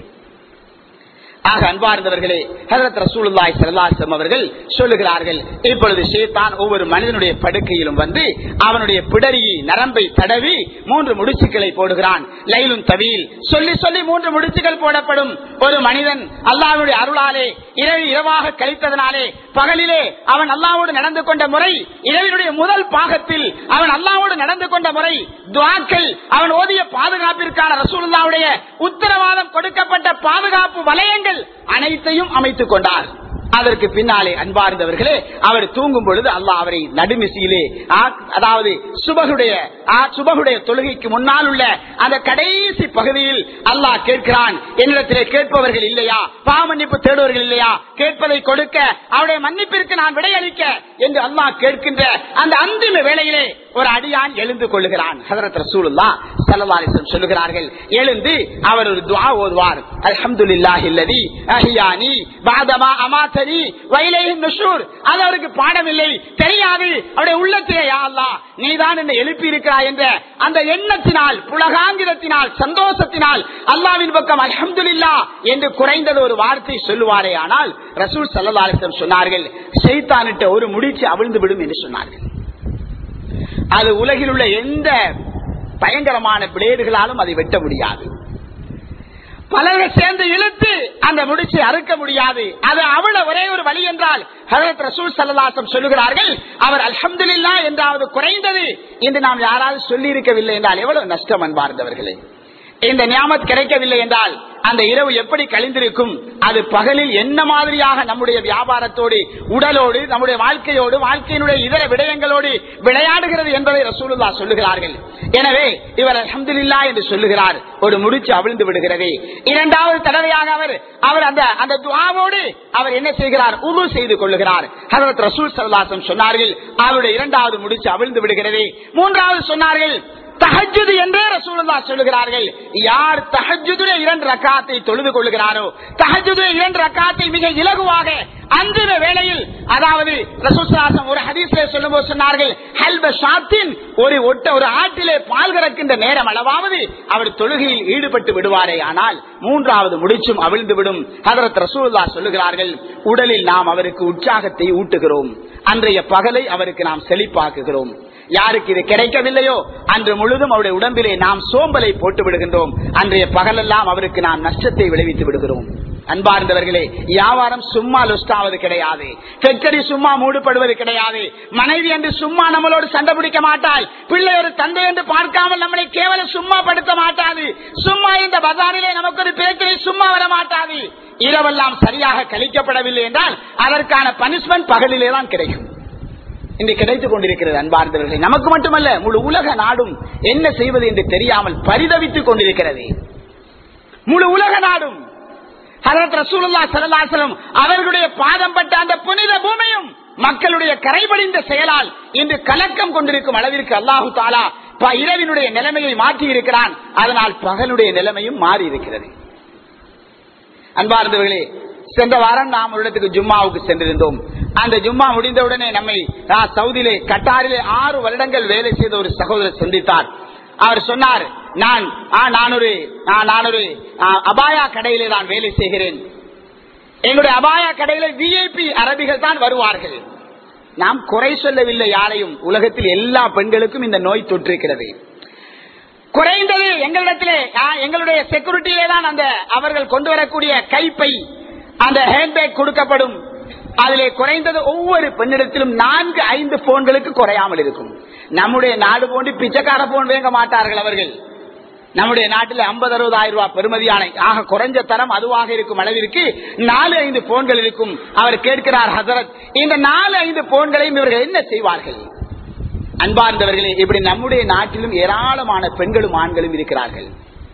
ஆக அன்பார்ந்தவர்களே ஹஜ்ரத் ரசூலுல்லாஹி ஸல்லல்லாஹு அலைஹி வஸல்லம் அவர்கள் சொல்லுகிறார்கள், இப்பொழுது ஷைத்தான் ஒவ்வொரு மனிதனுடைய படுக்கையிலும் வந்து அவனுடைய பிடரியை நரம்பை தடவி மூன்று முடிச்சுக்களை போடுகிறான். லைலுன் தவீல் சொல்லி சொல்லி மூன்று முடிச்சுகள் போடப்படும். ஒரு மனிதன் அல்லாஹ்வுடைய அருளாலே இரவு இரவாக கழித்ததனாலே பகலிலே அவன் அல்லாஹ்வோடு நடந்து கொண்ட முறை, இரவினுடைய முதல் பாகத்தில் அவன் அல்லாஹ்வோடு நடந்து கொண்ட முறை, துஆக்கள், அவன் ஓதிய பாதுகாப்பிற்கான ரசூலுல்லாஹ்வுடைய உத்தரவாதம் கொடுக்கப்பட்ட பாதுகாப்பு வலயங்கள் அனைத்தையும் அமைத்துக் கொண்டார். அதற்கு பின்னாலே அன்பார்ந்தவர்களே அவர் தூங்கும் பொழுது அல்லாஹ் அவரை நடுமிசியிலே, அதாவது சுபகுடைய சுபகுடைய தொழுகைக்கு முன்னால் உள்ள அந்த கடைசி பகுதியில் அல்லாஹ் கேட்கிறான், என்னிடத்திலே கேட்பவர்கள் இல்லையா, பாவ மன்னிப்பு தேடுவர்கள் இல்லையா, கேட்பதை கொடுக்க, அவருடைய மன்னிப்பிற்கு நான் விடையளிக்க என்று அல்லாஹ் கேட்கின்ற அந்த அந்திம வேளையிலே ஒரு அடியான் எழுந்து கொள்ளுகிறான். ஹஜ்ரத் ரசூலுல்லாஹ் ஸல்லல்லாஹு அலைஹி வஸல்லம் சொல்லுகிறார்கள், எழுந்து அவர் ஒரு துஆ ஓதுவார். அல்ஹம்துலில்லாஹில்லதி அஹ்யானி பஅதமா அமாதனி வ இலைஹி நுஷூர். அது அவருக்கு பாடமில்லை, தெரியாது. அவருடைய உள்ளத்திலே யா அல்லாஹ் நீதான் என்னை எழுப்பி இருக்கிறாய் என்ற அந்த எண்ணத்தினால், புலகாங்கிதத்தினால், சந்தோஷத்தினால் அல்லாஹ்வின் பக்கம் அல்ஹம்துலில்லாஹ் என்று குறைந்தது ஒரு வார்த்தை சொல்லுவாரே. ஆனால் ரசூல் ஸல்லல்லாஹு அலைஹி வஸல்லம் சொன்னார்கள், ஷைத்தானிட்ட ஒரு முடிச்சு அவிழ்ந்து விடும் என்று சொன்னார்கள். அது உலகில் உள்ள எந்த பயங்கரமான பிளேடுகளாலும் அதை வெட்ட முடியாது. பலர்கள் சேர்ந்து இழுத்து அந்த முடிச்சை அறுக்க முடியாது. அது அவ்வளவு ஒரே ஒரு வழி என்றால் ஹஜ்ரத் ரசூல் ஸல்லல்லாஹு அலைஹி வஸல்லம் சொல்லுகிறார்கள், அவர் அல்ஹம்துலில்லாஹ் என்றாவது குறைந்தது என்று நாம் யாராவது சொல்லி இருக்கவில்லை என்றால் எவ்வளவு நஷ்டம் அன்பார்ந்தவர்களே. இந்த நியாமத் கிடைக்கவில்லை என்றால் அந்த இரவு எப்படி கழிந்திருக்கும், அது பகலில் என்ன மாதிரியாக நம்முடைய வியாபாரத்தோடு, உடலோடு, நம்முடைய வாழ்க்கையோடு, வாழ்க்கையினுடைய இதர விடயங்களோடு விளையாடுகிறது என்பதை ரசூலுல்லாஹ் சொல்லுகிறார்கள். எனவே இவர் அல்ஹம்துலில்லாஹ் என்று சொல்லுகிறார், ஒரு முடிச்சு அவிழ்ந்து விடுகிறது. இரண்டாவது தடவையாக அவர் அவர் அந்த அந்த துஆவோடு அவர் என்ன செய்கிறார், உது செய்து கொள்ளுகிறார். ஹஜ்ரத் ரசூல் ஸல்லல்லாஹு அலைஹி வஸல்லம் சொன்னார்கள், அவருடைய இரண்டாவது முடிச்சு அவிழ்ந்து விடுகிறது. மூன்றாவது சொன்னார்கள், தஹஜ்ஜுத் என்றே ரசூலுல்லாஹ் சொல்லுகிறார்கள். யார் தஹஜ்ஜுடைய இரண்டு ரக்காத்தை தொழுது கொள்ளுகிறாரோ, தஹஜ்ஜுடைய இரண்டு ரக்காத்தை மிக இலகுவாக அன்றைய வேளையில், அதாவது ரசூல் ஸல்லல்லாஹு அலைஹி வஸல்லம் ஒரு ஹதீஸிலே சொல்லும்போது சொன்னார்கள், ஹல்ப ஷாத்தின், ஒரு ஒட்ட ஒரு ஆட்டிலே பால் கறக்கின்ற நேரம் அளவாவது அவர் தொழுகையில் ஈடுபட்டு விடுவாரே, ஆனால் மூன்றாவது முடிச்சும் அவிழ்ந்து விடும். ஹஜ்ரத் ரசூலுல்லாஹ் சொல்லுகிறார்கள், உடலில் நாம் அவருக்கு உற்சாகத்தை ஊட்டுகிறோம், அன்றைய பகலை அவருக்கு நாம் செழிப்பாக்குகிறோம். யாருக்கு இது கிடைக்கவில்லையோ அன்று முழுதும் அவருடைய உடம்பிலே நாம் சோம்பலை போட்டு விடுகின்றோம், அன்றைய பகலெல்லாம் அவருக்கு நாம் நஷ்டத்தை விளைவித்து விடுகிறோம். அன்பார்ந்தவர்களே, வியாபாரம் சும்மா லுஸ்டாவது கிடையாது, ஃபேக்டரி சும்மா மூடப்படுவது கிடையாது, மனைவி என்று சும்மா நம்மளோடு சண்டை பிடிக்க மாட்டாள், பிள்ளை ஒரு தந்தை என்று பார்க்காமல் நம்மளை கேவலம் சும்மா படுத்த மாட்டாது, சும்மா இந்த பஜாரிலே நமக்கு ஒரு பேச்சை சும்மா வர மாட்டாது. இரவெல்லாம் சரியாக கழிக்கப்படவில்லை என்றால் அதற்கான பனிஷ்மெண்ட் பகலிலே தான் கிடைக்கும். இன்று கிடைத்துக் கொண்டிருக்கிறது. அன்பார்ந்தவர்களே, நமக்கு மட்டுமல்ல, முழு உலக நாடும் என்ன செய்வது என்று தெரியாமல் பரிதவித்துக் கொண்டிருக்கிறது. முழு உலக நாடும் ஹஜ்ரத் ரசூலுல்லாஹ் ஸல்லல்லாஹு அலைஹி வஸல்லம் அவர்களுடைய பாதம் பட்ட அந்த புனித பூமியும் மக்களுடைய கரைபடிந்த செயலால் இன்று கலக்கம் கொண்டிருக்கும் அளவிற்கு அல்லாஹு தஆலா இரவினுடைய நிலைமையை மாற்றி இருக்கிறான். அதனால் பகலுடைய நிலைமையும் மாறி இருக்கிறது. அன்பார்ந்தவர்களே, சென்ற வாரம் நாம் ஒரு இடத்துக்கு ஜும்மாவுக்கு சென்றிருந்தோம். அந்த ஜும்மா முடிந்தவுடனே நம்மை சவுதியிலே கட்டாரிலே ஆறு வருடங்கள் வேலை செய்த ஒரு சகோதரர் சந்தித்தார். அவர் சொன்னார், நான் நான் ஒரு நான் ஒரு அபாயா கடையிலே தான் வேலை செய்கிறேன். எங்களுடைய அபாயா கடையில விஐபி அரபிகள் தான் வருவார்கள். நாம் குறை சொல்லவில்லை யாரையும், உலகத்தில் எல்லா பெண்களுக்கும் இந்த நோய் தொற்றிருக்கிறது. குறைந்தது எங்களிடத்திலே எங்களுடைய செக்யூரிட்டியிலே தான் அந்த அவர்கள் கொண்டு வரக்கூடிய கைப்பை, அந்த ஹேண்ட்பேக் கொடுக்கப்படும். அதிலே குறைந்தது ஒவ்வொரு பெண்ணிடத்திலும் நான்கு ஐந்து போன்களுக்கு குறையாமல் இருக்கும். நம்முடைய நாடு போன்று பிச்சைக்கார போன் வாங்க மாட்டார்கள் அவர்கள். நம்முடைய நாட்டில் ஐம்பது அறுபதாயிரம் ரூபாய் பெறுமதியான ஆக குறைஞ்ச தரம் அதுவாக இருக்கும் அளவிற்கு நாலு ஐந்து போன்கள் இருக்கும். அவர் கேட்கிறார், ஹசரத், இந்த நாலு ஐந்து போன்களையும் இவர்கள் என்ன செய்வார்கள்? அன்பார்ந்தவர்களே, இப்படி நம்முடைய நாட்டிலும் ஏராளமான பெண்களும் ஆண்களும் இருக்கிறார்கள்.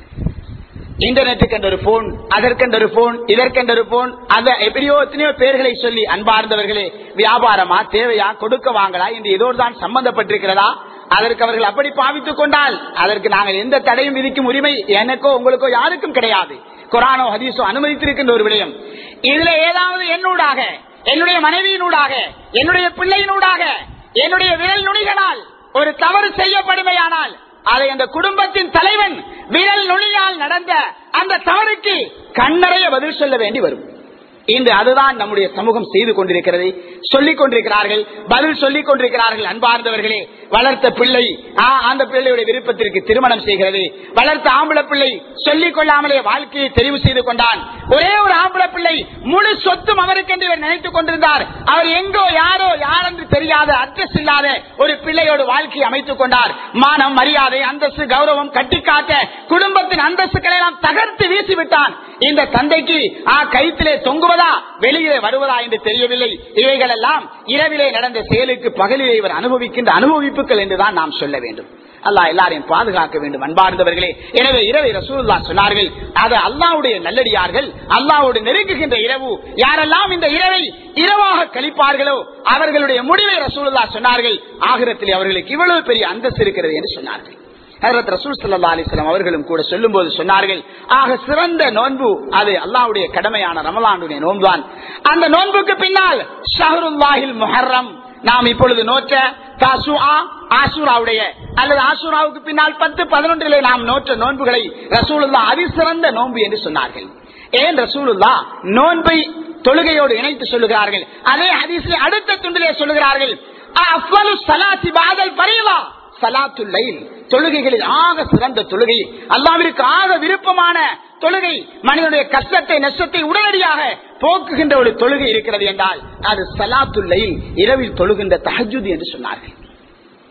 இன்டர்நெட்டுக்கு என்ற ஒரு போன், அதற்கென்ற ஒரு போன், இதற்கென்ற ஒரு போன், அத எப்படியோ எத்தனையோ பேர்களை சொல்லி, அன்பார்ந்தவர்களே, வியாபாரமா தேவையா கொடுக்க வாங்கலா என்று ஏதோதான் சம்பந்தப்பட்டிருக்கிறதா? அதற்கு அவர்கள் அப்படி பாவித்துக் கொண்டால் அதற்கு நாங்கள் எந்த தடையும் விதிக்கும் உரிமை எனக்கோ உங்களுக்கோ யாருக்கும் கிடையாது. குரானோ ஹதீஸோ அனுமதித்திருக்கின்ற ஒரு விடயம். இதுல ஏதாவது என்னூடாக, என்னுடைய மனைவியினூடாக, என்னுடைய பிள்ளையினூடாக, என்னுடைய விரல் நுனிகளால் ஒரு தவறு செய்யப்படுமையானால் அதை அந்த குடும்பத்தின் தலைவன் விரல் நுனியால் நடந்த அந்த தவறுக்கு கண்ணறைய பதில் சொல்ல வேண்டி வரும். இன்று அதுதான் நம்முடைய சமூகம் செய்து கொண்டிருக்கிறது, சொல்லிக் கொண்டிருக்கிறார்கள், பதில் சொல்லிக் கொண்டிருக்கிறார்கள். அன்பார்ந்தவர்களே, வளர்த்த பிள்ளை அந்த பிள்ளையுடைய விருப்பத்திற்கு திருமணம் செய்கிறது. வளர்த்த ஆம்பளை பிள்ளை சொல்லிக் கொள்ளாமலே வாழ்க்கையை தெரிவு செய்து கொண்டான். ஒரே ஒரு ஆம்பளை பிள்ளை, முழு சொத்தும் அவருக்கு என்று நினைத்துக் கொண்டிருந்தார். அவர் எங்கோ யாரோ யார் என்று தெரியாத, அட்ரஸ் இல்லாத ஒரு பிள்ளையோடு வாழ்க்கையை அமைத்துக் கொண்டார். மானம், மரியாதை, அந்தஸ்து, கௌரவம் கட்டிக்காட்ட குடும்பத்தின் அந்தஸ்துகளை எல்லாம் தகர்த்து வீசிவிட்டான். இந்த தந்தைக்கு கைத்திலே தொங்குவதா வெளியிலே வருவதா என்று தெரியவில்லை. இவைகள் எல்லாம் இரவிலே நடந்த செயலுக்கு பகலிலே இவர் அனுபவிக்கின்ற அனுபவிப்புகள் என்றுதான் நாம் சொல்ல வேண்டும். அல்லாஹ் எல்லாரையும் பாதுகாக்க வேண்டும். அன்பார்ந்தவர்களே, எனவே இரவை ரசூலுல்லாஹ் சொன்னார்கள், அது அல்லாஹ்வுடைய நல்லடியார்கள், அல்லாஹ்வோடு நெருங்குகின்ற இரவு. யாரெல்லாம் இந்த இரவை இரவாக கழிப்பார்களோ அவர்களுடைய முடிவை ரசூலுல்லாஹ் சொன்னார்கள், ஆகிரத்தில் அவர்களுக்கு இவ்வளவு பெரிய அந்தஸ்து இருக்கிறது என்று சொன்னார்கள். ஹஜ்ரத் ரசூல் ஸல்லல்லாஹு அலைஹி வஸல்லம் அவர்களும் கூட சொல்லும் போது சொன்னார்கள், ஆக சிறந்த நோன்பு அது அல்லாஹ்வுடைய கடமையான ரமலானுடைய நோன்புதான். அந்த நோன்புக்கு பின்னால் ஷஹ்ருல்லாஹில் முஹர்ரம், நாம் இப்பொழுது நோற்ற தாசுஆ, ஆஷூராவுடைய அல்லது ஆஷூராவுக்கு பின்னால் பத்து பதினொன்றிலே நாம் நோற்ற நோன்புகளை ரசூலுல்லாஹ் அதிசிறந்த நோன்பு என்று சொன்னார்கள். ஏன் ரசூலுல்லாஹ் நோன்பை தொழுகையோடு இணைத்து சொல்லுகிறார்கள்? அதே ஹதீஸிலே அடுத்த துண்டிலே சொல்லுகிறார்கள், அஃலு ஸலாத்தி பஅதல் ஃபரீலா ஸலாத்துல் லைல், தொழுகைகளில் ஆக சிறந்த தொழுகை, அல்லாஹ்விற்கு ஆக விருப்பமான தொழுகை, மனிதனுடைய கஷ்டத்தை நஷ்டத்தை உடனடியாக போக்குகின்ற ஒரு தொழுகை இருக்கிறது என்றால் அது ஸலாத்துல் லைல், இரவில் தொழுகின்ற தஹஜ்ஜுத் என்று சொன்னார்கள்.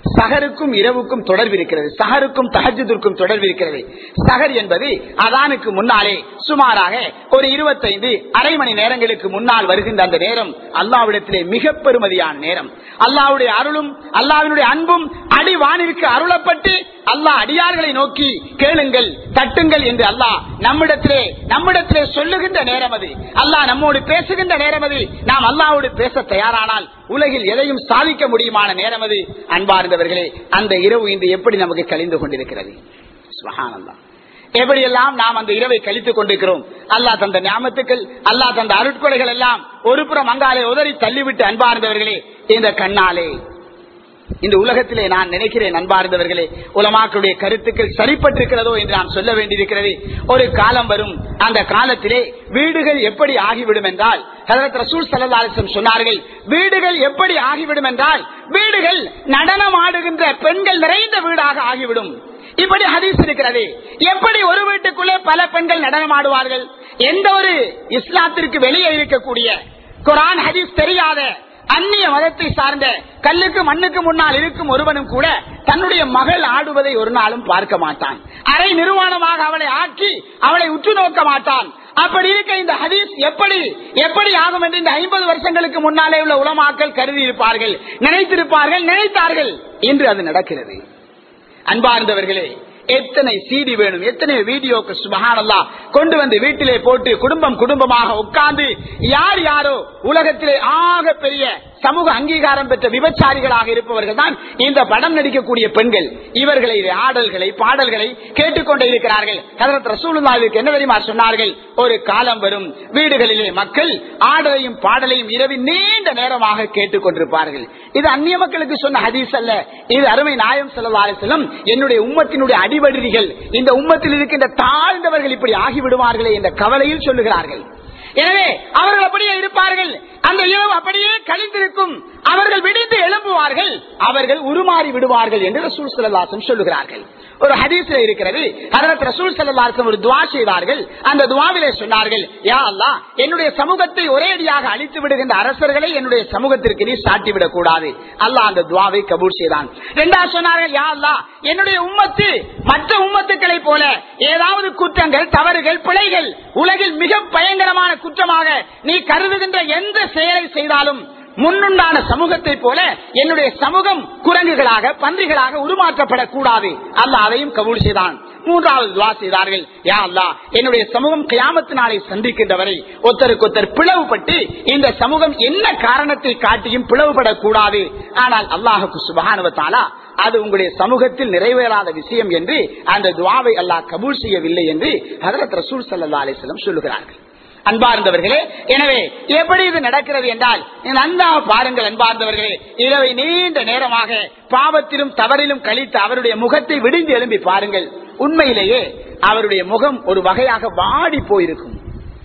சஹருக்கும் இரவுக்கும் தொடர்பு இருக்கிறது, சஹருக்கும் தஹஜ்ஜுதிற்கும் தொடர்பு இருக்கிறது. சஹர் என்பது அதானுக்கு முன்னாலே சுமாராக ஒரு இருபத்தைந்து அரை மணி நேரங்களுக்கு முன்னால் வருகின்ற அந்த நேரம் அல்லாஹ்விடத்திலே மிக பெருமதியான நேரம். அல்லாஹ்வுடைய அருளும் அல்லாஹ்வினுடைய அன்பும் அடிவானிற்கு அருளப்பட்டு அல்லாஹ் அடியார்களை நோக்கி கேளுங்கள் தட்டுங்கள் என்று அல்லாஹ் நம்மிடத்திலே நம்மிடத்திலே சொல்லுகின்ற நேரம் அது. அல்லாஹ் நம்மோடு பேசுகின்ற நேரம் அது. நாம் அல்லாஹ்வோடு பேச தயாரானால் உலகில் எதையும் சாதிக்க முடியுமான நேரம் அது. அன்பார்ந்தவர்களே, அந்த இரவு இன்று எப்படி நமக்கு கழிந்து கொண்டிருக்கிறது. சுப்ஹானல்லாஹ். எப்படியெல்லாம் நாம் அந்த இரவை கழித்துக் கொண்டிருக்கிறோம். அல்லாஹ் தந்த நியாமத்துக்கள், அல்லாஹ் தந்த அருட்கொடைகள் எல்லாம் ஒரு புறம் அங்காலே உதறி தள்ளிவிட்டு அன்பார்ந்தவர்களே, இந்த கண்ணாலே இந்த உலகத்திலே நான் நினைக்கிறேன் அன்பார்ந்தவர்களே, உலமாக்களுடைய கருத்துக்கள் சரிப்பட்டிருக்கிறதோ என்று நான் சொல்ல வேண்டியிருக்கிறது. ஒரு காலம் வரும், அந்த காலத்திலே வீடுகள் எப்படி ஆகிவிடும் என்றால், ஹஜ்ரத் ரசூல் ஸல்லல்லாஹு அலைஹி வஸல்லம் சொன்னார்கள், வீடுகள் எப்படி ஆகிவிடும் என்றால் வீடுகள் நடனம் ஆடுகின்ற பெண்கள் நிறைந்த வீடாக ஆகிவிடும். இப்படி ஹதீஸ் இருக்கிறது. எப்படி ஒரு வீட்டுக்குள்ளே பல பெண்கள் நடனம் ஆடுவார்கள்? எந்த ஒரு இஸ்லாத்திற்கு வெளியே இருக்கக்கூடிய குர்ஆன் ஹதீஸ் தெரியாத அந்நிய மதத்தை சார்ந்த கல்லுக்கு மண்ணுக்கு முன்னால் இருக்கும் ஒருவனும் கூட தன்னுடைய மகள் ஆடுவதை ஒரு நாளும் பார்க்க மாட்டான். அரை நிர்வாணமாக அவளை ஆக்கி அவளை உற்று நோக்க மாட்டான். அப்படி இருக்க இந்த ஹதீஸ் எப்படி எப்படி ஆகும் என்று இந்த ஐம்பது வருஷங்களுக்கு முன்னாலே உள்ள உலமாக்கள் கருதி இருப்பார்கள், நினைத்திருப்பார்கள், நினைத்தார்கள். இன்று அது நடக்கிறது. அன்பார்ந்தவர்களே, எத்தனை சீடி வேணும், எத்தனை வீடியோக்கு சுப்ஹானல்லாஹ் கொண்டு வந்து வீட்டிலே போட்டு குடும்பம் குடும்பமாக உட்கார்ந்து யார் யாரோ உலகத்திலே ஆக பெரிய சமூக அங்கீகாரம் பெற்ற விபச்சாரிகளாக இருப்பவர்கள் தான் இந்த படம் நடிக்கக்கூடிய பெண்கள். இவர்களை ஆடல்களை பாடல்களை கேட்டுக்கொண்டே இருக்கிறார்கள். ஹஜ்ரத் ரசூலுல்லாஹ்வுக்கு என்ன தெரியுமா சொன்னார்கள்? ஒரு காலம் வரும், வீடுகளிலே மக்கள் ஆடலையும் பாடலையும் இரவின் நீண்ட நேரமாக கேட்டுக் கொண்டிருப்பார்கள். இது அந்நிய மக்களுக்கு சொன்ன ஹதீஸ் அல்ல, இது அருமை நாயகம் ஸல்லல்லாஹு அலைஹி வஸல்லம் என்னுடைய உம்மத்தினுடைய அடிவடிகள், இந்த உம்மத்தில் இருக்கின்ற தாழ்ந்தவர்கள் இப்படி ஆகிவிடுவார்களே என்ற கவலையில் சொல்லுகிறார்கள். எனவே அவர்கள் அப்படியே இருப்பார்கள். அந்த இரவு அப்படியே கழிந்திருக்கும். அவர்கள் விடுத்து எழும்புவார்கள், அவர்கள் உருமாறி விடுவார்கள் என்று ரசூல் ஸல்லல்லாஹு அலைஹி வஸல்லம் சொல்லுகிறார்கள். ஒரு ஹதீஸ்ல இருக்கிறது, ஹஜ்ரத் ரசூல் ஸல்லல்லாஹு அலைஹி வஸல்லம் ஒரு துஆ செய்தார்கள். அந்த துஆவிலே சொன்னார்கள், யா அல்லாஹ், என்னுடைய சமூகத்தை ஒரேடியாக அழித்து விடுகின்ற அரசர்களை என்னுடைய சமூகத்திற்கு நீ சாட்டிவிடக் கூடாது. அல்லாஹ் அந்த துஆவை கபூல் செய்தான். இரண்டாவது சொன்னார்கள், யா அல்லாஹ், என்னுடைய உம்மத்து மற்ற உம்மத்துக்களை போல ஏதாவது குற்றங்கள், தவறுகள், பிழைகள் உலகில் மிக பயங்கரமான குற்றமாக நீ கருதுகின்ற எந்த செயலை செய்தாலும் முன்னுண்டான சமூகத்தை போல என்னுடைய சமூகம் குரங்குகளாக, பன்றிகளாக உருமாற்றப்படக்கூடாது. அல்லாஹ் அதையும் கபூல் செய்தான். மூன்றாவது துஆ செய்தார்கள், யா அல்லாஹ், என்னுடைய சமூகம் கியாமத் நாளை சந்திக்கின்றவரை ஒருத்தருக்கு ஒருத்தர் பிளவுபட்டு இந்த சமூகம் என்ன காரணத்தை காட்டியும் பிளவுபடக்கூடாது. ஆனால் அல்லாஹுக்கு சுப்ஹானஹு வ தஆலா அது உங்களுடைய சமூகத்தில் நிறைவேறாத விஷயம் என்று அந்த துஆவை அல்லாஹ் கபூல் செய்யவில்லை என்று ஹஜ்ரத் ரசூல் ஸல்லல்லாஹு அலைஹி வஸல்லம் சொல்லுகிறார்கள். அன்பார்ந்தவர்களே, எனவே எப்படி இது நடக்கிறது என்றால் நன்றாக பாருங்கள். அன்பார்ந்தவர்களே, இரவை நீண்ட நேரமாக பாவத்திலும் தவறிலும் கழித்து அவருடைய முகத்தை விடிந்து எழும்பி பாருங்கள். உண்மையிலேயே அவருடைய முகம் ஒரு வகையாக வாடி போயிருக்கும்.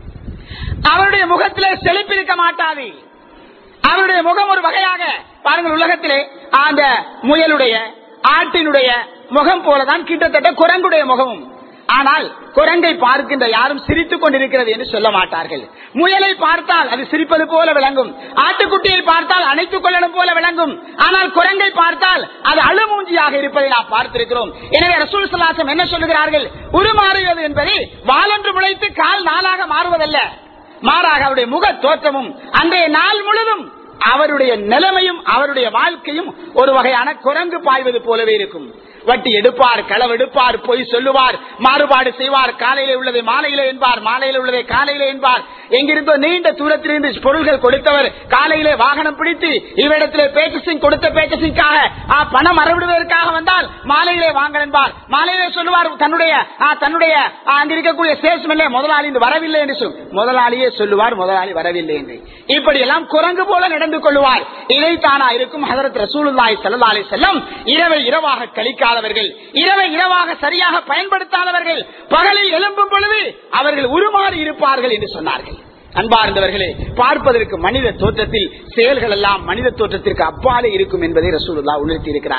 அவருடைய முகத்திலே செழிப்பிருக்க மாட்டாது. அவருடைய முகம் ஒரு வகையாக பாருங்கள், உலகத்திலே அந்த முயலுடைய, ஆட்டினுடைய முகம் போலதான் கிட்டத்தட்ட குரங்குடைய முகமும். ஆனால் குரங்கை பார்க்கின்ற யாரும் சிரித்துக் கொண்டிருக்கிறது என்று சொல்ல மாட்டார்கள். முயலை பார்த்தால் அது சிரிப்பது போல விளங்கும், ஆட்டுக்குட்டியை பார்த்தால் அணைத்துக் கொள்ளணும் போல விளங்கும். ஆனால் குரங்கை பார்த்தால் அது அழுமூஞ்சியாக இருப்பதை நாம் பார்த்திருக்கிறோம். எனவே ரசூல் ஸல்லல்லாஹு அலைஹி வஸல்லம் என்ன சொல்லுகிறார்கள்? உருமாறுவது என்பது வாளொன்று முளைத்து கால் நாளாக மாறுவதல்ல, மாறாக அவருடைய முக தோற்றமும் அன்றைய நாள் முழுதும் அவருடைய நிலைமையும் அவருடைய வாழ்க்கையும் ஒரு வகையான குரங்கு பாய்வது போலவே இருக்கும். வட்டி எடுப்பார், களவெடுப்பார், பொய் சொல்லுவார், மாறுபாடு செய்வார். காலையிலே உள்ளதை மாலையிலே என்பார், மாலையில உள்ளதை காலையிலே என்பார். எங்கிருந்தோ நீண்ட தூரத்திலிருந்து பொருள்கள் கொடுத்தவர் காலையிலே வாகனம் பிடித்து இவ்விடத்திலே பேச்சசிங் கொடுத்த பேச்சசிங்காக பணம் அறவிடுவதற்காக வந்தால் மாலையிலே வாங்க என்பார். மாலையிலே சொல்லுவார் தன்னுடைய தன்னுடைய அங்க இருக்கக்கூடிய சேல்ஸ்மேன் முதலாளி வரவில்லை என்று சொல் முதலாளியே சொல்லுவார் முதலாளி வரவில்லை என்று. இப்படி எல்லாம் குரங்கு போல நடந்து கொள்வார். இதைத்தானா இருக்கும் ஹஜ்ரத் ரசூலுல்லாஹி ஸல்லல்லாஹு அலைஹி வஸல்லம் இரவை இரவாக கழிக்காதவர்கள், இரவை இரவாக சரியாக பயன்படுத்தாதவர்கள், பகலில் எழும்பும் பொழுது அவர்கள் உருமாறி இருப்பார்கள் என்று சொன்னார்கள். அன்பார்ந்தவர்களே, பார்ப்பதற்கு மனித தோற்றத்தில் செயல்கள் எல்லாம் மனித தோற்றத்திற்கு அப்பாலே இருக்கும் என்பதை ரசூலுல்லாஹ் உணர்த்தி இருக்கிறார்கள்.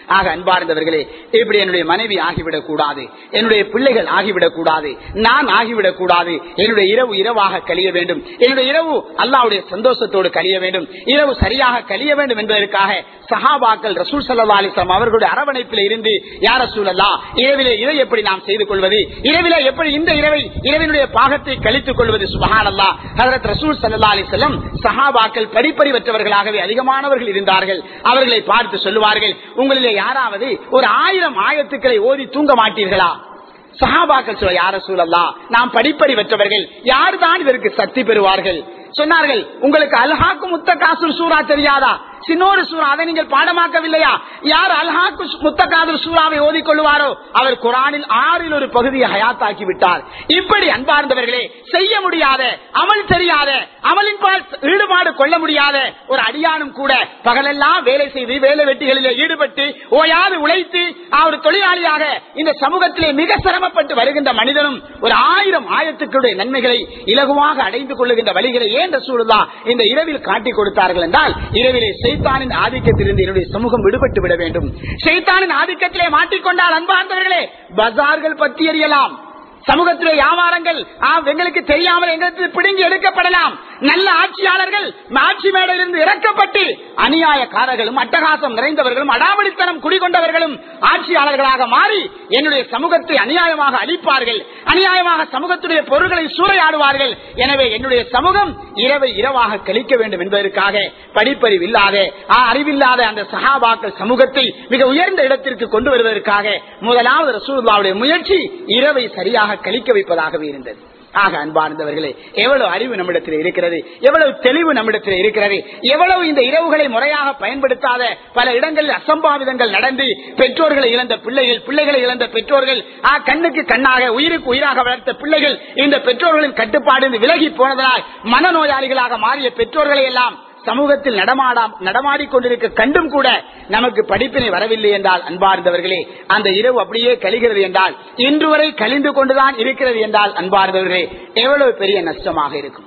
ஆக அன்பார்ந்தவர்களே, இப்படி என்னுடைய மனைவி ஆகிவிடக் கூடாது, என்னுடைய பிள்ளைகள் ஆகிவிடக் கூடாது, நான் ஆகிவிடக் கூடாது. என்னுடைய இரவு இரவாக கழிய வேண்டும், என்னுடைய இரவு அல்லாஹ்வுடைய சந்தோஷத்தோடு கழிய வேண்டும், இரவு சரியாக கழிய வேண்டும் என்பதற்காக சஹாபாக்கள் ரசூல் ஸல்லல்லாஹு அலைஹி வஸல்லம் அவர்களுடைய அரவணைப்பில் இருந்து, யா ரசூலல்லாஹ், இரவிலே இதை எப்படி நாம் செய்து கொள்வது, இரவிலே எப்படி இந்த இரவை இரவினுடைய பாகத்தை கழித்துக் கொள்வது? சுப்ஹானல்லாஹ். ஹஜ்ரத் ரசூல் ஸல்லல்லாஹு அலைஹி வஸல்லம் சஹாபாக்கள் படிப்பறிவற்றவர்களாகவே அதிகமானவர்கள் இருந்தார்கள். அவர்களை பார்த்து சொல்லுவார்கள், உங்களிலே யாராவது ஒரு ஆயிரம் ஆயத்துக்களை ஓதி தூங்க மாட்டீர்களா? சஹாபாக்கள் சொல்ல, யா ரசூலல்லாஹ், நாம் படிப்பறிவற்றவர்கள், யார்தான் இதற்கு சக்தி பெறுவார்கள்? சொன்னார்கள், உங்களுக்கு அல்ஹாக்கு முத்தகாசுர் சூரா தெரியாதா? சின்னோரு சூரா, அதை நீங்கள் பாடமாக்கவில்லையா? யார் அல்ஹாக்கு முத்தகாசுர் சூராவை ஓதிக்கொள்வாரோ அவர் குர்ஆனில் ஆறில் ஒரு பகுதியை ஹயாத்தாக்கி விட்டார். இப்படி அன்பார்ந்தவர்களே, செய்ய முடியாத, அமல் தெரியாத, அமலின் பால் ஈடுபாடு கொள்ள முடியாத ஒரு அடியானும் கூட பகலெல்லாம் வேலை செய்து வேலை வெட்டிகளிலே ஈடுபட்டு ஓயாது உழைத்து ஒரு தொழிலாளியாக இந்த சமூகத்திலே மிக சிரமப்பட்டு வருகின்ற மனிதனும் ஒரு ஆயிரம் ஆயிரத்துக்களுடைய நன்மைகளை இலகுவாக அடைந்து கொள்ளுகின்ற வழிகளை ஏன் ரசூலுல்லாஹ் இந்த இரவில் காட்டிக் கொடுத்தார்கள் என்றால், இரவிலே ஷைத்தானின் ஆதிக்கத்திலிருந்து என்னுடைய சமூகம் விடுபட்டு விட வேண்டும். ஷைத்தானின் ஆதிக்கத்திலே மாட்டிக்கொண்டால் அன்பார்ந்தவர்களே, பஜார்கள் பற்றி எறியலாம், சமூகத்திலே வியாபாரங்கள் எங்களுக்கு தெரியாமல் எங்களுக்கு பிடுங்கி எடுக்கப்படலாம். நல்ல ஆட்சியாளர்கள் ஆட்சி மேடையிலிருந்து இறக்கப்பட்டு அநியாயக்காரர்களும் அட்டகாசம் நிறைந்தவர்களும் அடாவடித்தனம் குடிகொண்டவர்களும் ஆட்சியாளர்களாக மாறி என்னுடைய சமூகத்தை அநியாயமாக அழிப்பார்கள், அநியாயமாக சமூகத்துடைய பொருள்களை சூறையாடுவார்கள். எனவே என்னுடைய சமூகம் இரவை இரவாக கழிக்க வேண்டும் என்பதற்காக படிப்பறிவு இல்லாத அறிவில்லாத அந்த சஹாபாக்கள் சமூகத்தை மிக உயர்ந்த இடத்திற்கு கொண்டு வருவதற்காக முதலாவது ரசூலுல்லாஹ்வுடைய முயற்சி இரவை சரியாக கழிக்க வைப்பதாகவே இருந்தது. ஆக அன்பார்ந்தவர்களே, எவ்வளவு அறிவு நம்மிடத்தில் இருக்கிறது, எவ்வளவு தெளிவு நம்மிடத்தில் இருக்கிறது, எவ்வளவு இந்த இரவுகளை முறையாக பயன்படுத்தாத பல இடங்களில் அசம்பாவிதங்கள் நடந்து பெற்றோர்களை இழந்த பிள்ளைகள், பிள்ளைகளை இழந்த பெற்றோர்கள், கண்ணுக்கு கண்ணாக உயிருக்கு உயிராக வளர்த்த பிள்ளைகள் இந்த பெற்றோர்களின் கட்டுப்பாடு விலகி போனதனால் மனநோயாளிகளாக மாறிய பெற்றோர்களை எல்லாம் சமூகத்தில் நடமாடா நடமாடிக்கொண்டிருக்க கண்டும் கூட நமக்கு படிப்பினை வரவில்லை என்றால் அன்பார்ந்தவர்களே, அந்த இரவு அப்படியே கழிகிறது என்றால், இன்று வரை கழிந்து கொண்டுதான் இருக்கிறது என்றால் அன்பார்ந்தவர்களே, எவ்வளவு பெரிய நஷ்டமாக இருக்கும்.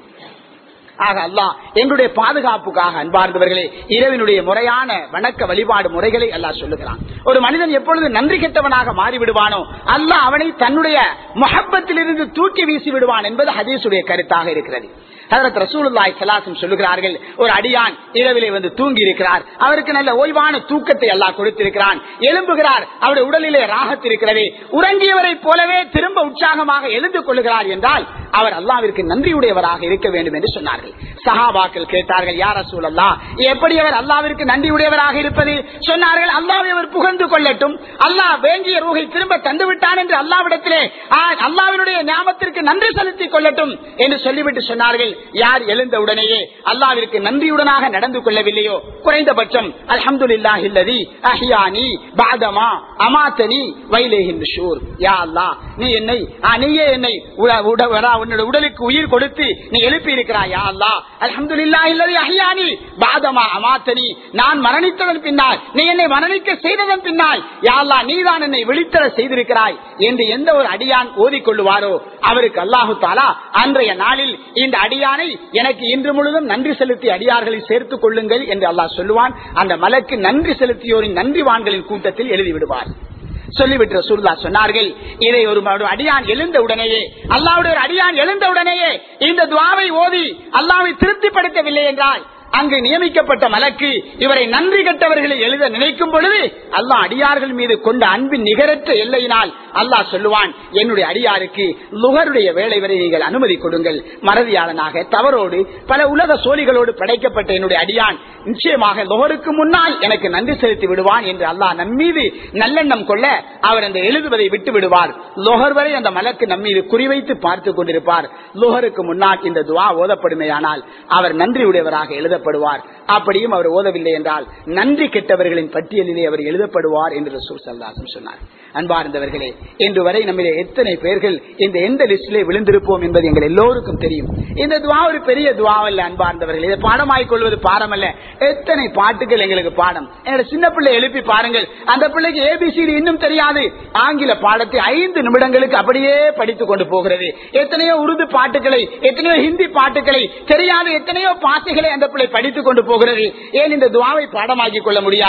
ஆக அல்லாஹ் எங்களுடைய பாதுகாப்புக்காக அன்பார்ந்தவர்களே இரவினுடைய முறையான வணக்க வழிபாடு முறைகளை அல்லாஹ் சொல்லுகிறான். ஒரு மனிதன் எப்பொழுது நன்றி கெட்டவனாக மாறிவிடுவானோ அல்லாஹ் அவனை தன்னுடைய முஹப்பத்திலிருந்து தூக்கி வீசி விடுவான் என்பது ஹதீஸுடைய கருத்தாக இருக்கிறது. ஹஜ்ரத் ரசூலுல்லாஹி ஸல்லல்லாஹு அலைஹி வஸல்லம் சொல்லுகிறார்கள், ஒரு அடியான் இரவிலே வந்து தூங்கி இருக்கிறார், அவருக்கு நல்ல ஓய்வான தூக்கத்தை அல்லாஹ் கொடுத்திருக்கிறான், எழும்புகிறார், அவருடைய உடலிலே ராகத் இருக்கிறது, உறங்கியவரை போலவே திரும்ப உற்சாகமாக எழுந்து கொள்ளுகிறார் என்றால் அவர் அல்லாஹ்விற்கு நன்றியுடையவராக இருக்க வேண்டும் என்று சொன்னார்கள். சஹாபாக்கள் கேட்டார்கள், யா ரசூலல்லாஹ், எப்படி அவர் அல்லாஹ்விற்கு நன்றியுடையவராக இருப்பது? சொன்னார்கள், அல்லாஹ்வை அவர் புகழ்ந்து கொள்ளட்டும், அல்லாஹ் வேண்டிய ரூஹை திரும்ப தந்து விட்டான் என்று அல்லாஹ்விடத்திலே அல்லாஹ்வினுடைய ஞாபகத்திற்கு நன்றி செலுத்திக் கொள்ளட்டும் என்று சொல்லிவிட்டு சொன்னார்கள், யார் எழுந்த உடனேயே அல்லாஹ்விற்கு நன்றியுடனாக நடந்து கொள்ளவில்லையோ குறைந்தபட்சம் அல்ஹம்துலில்லாஹில்லதி அஹ்யானி பஅதமா அமாதனி வைலைஹின் நுஷூர், யா அல்லாஹ், நீ என்னை நீயே என்னை உன்னுடைய உடலுக்கு உயிர் கொடுத்து நீ எழுப்பி இருக்கிறாய், யா அல்லாஹ், அல்ஹம்துலில்லாஹில்லதி அஹ்யானி பஅதமா அமாதனி, நான் மரணித்ததன் பின்னால் நீ என்னை மரணிக்க செய்ததன் பின்னால் யா அல்லாஹ் நீதான் என்னை விழித்தர செய்திருக்கிறாய் என்று எந்த ஒரு அடியான் ஓதிக்கொள்ளுவாரோ அவருக்கு அல்லாஹு தஆலா அன்றைய நாளில் இந்த அடியானை எனக்கு இன்று முழுதும் நன்றி செலுத்தி அடியார்களை சேர்த்துக் கொள்ளுங்கள் என்று அல்லாஹ் சொல்லுவான். அந்த மலக்கு நன்றி செலுத்தியோரின் நன்றிவான்களின் கூட்டத்தில் எழுதி விடுவார். சொல்லிவிட்டு ரசூலுல்லாஹ் சொன்னார்கள், இதை ஒரு அடியான் எழுந்த உடனேயே அல்லாஹ்வுடைய அடியான் எழுந்த உடனேயே இந்த துஆவை ஓதி அல்லாஹ்வை திருப்திப்படுத்தவில்லை என்றால் அங்கு நியமிக்கப்பட்ட மலக்கு இவரை நன்றி கெட்டவர்களை எழுத நினைக்கும் பொழுது அல்லாஹ் அடியார்கள் மீது கொண்ட அன்பின் நிகரற்ற எல்லையினால் அல்லாஹ் சொல்லுவான், என்னுடைய அடியாருக்கு லுகருடைய வேலை வரை நீங்கள் அனுமதி கொடுங்கள். மறதியாளனாக தவறோடு பல உலக சோழிகளோடு படைக்கப்பட்ட என்னுடைய அடியான் நிச்சயமாக லுகருக்கு முன்னால் எனக்கு நன்றி செலுத்தி விடுவான் என்று அல்லாஹ் நம் மீது நல்லெண்ணம் கொள்ள அவர் அந்த எழுதுவதை விட்டு விடுவார். லுகர் வரை அந்த மலக்கு நம் மீது குறிவைத்து பார்த்துக் கொண்டிருப்பார். லுகருக்கு முன்னால் இந்த துஆ ஓதப்படுமையானால் அவர் நன்றியுடையவராக எழுத அப்படியும் அவர் ஓதவில்லை என்றால் நன்றி கெட்டவர்களின் பட்டியலிலே அவர் எழுதப்படுவார் என்று ரசூல் ஸல்லல்லாஹு அலைஹி வஸல்லம் சொன்னார். அன்பார்ந்தவர்களே, இன்று வரை நம்மிலே எத்தனை பேர்கள் இந்த எந்த லிஸ்டிலே விழுந்திருப்போம் என்பது எங்கள் எல்லோருக்கும் தெரியும். இந்த துஆ ஒரு பெரிய துஆ அல்ல அன்பார்ந்தவர்களே, இதை பாடமாய் கொள்வது பாடம் அல்ல. எத்தனை பாட்டுகள் எங்களுக்கு பாடம். என்னோட சின்ன பிள்ளை எழுப்பி பாருங்கள், அந்த பிள்ளைக்கு ஏபிசிடி இன்னும் தெரியாது, ஆங்கில பாடத்தை ஐந்து நிமிடங்களுக்கு அப்படியே படித்துக் கொண்டு போகிறது. எத்தனையோ உருது பாட்டுகளை, எத்தனையோ ஹிந்தி பாட்டுகளை தெரியாத எத்தனையோ பாட்டுகளை அந்த பிள்ளை படித்துக் கொண்டு போகிறது. ஏன் இந்த துஆவை பாடமாக்கிக் கொள்ள முடியாதா?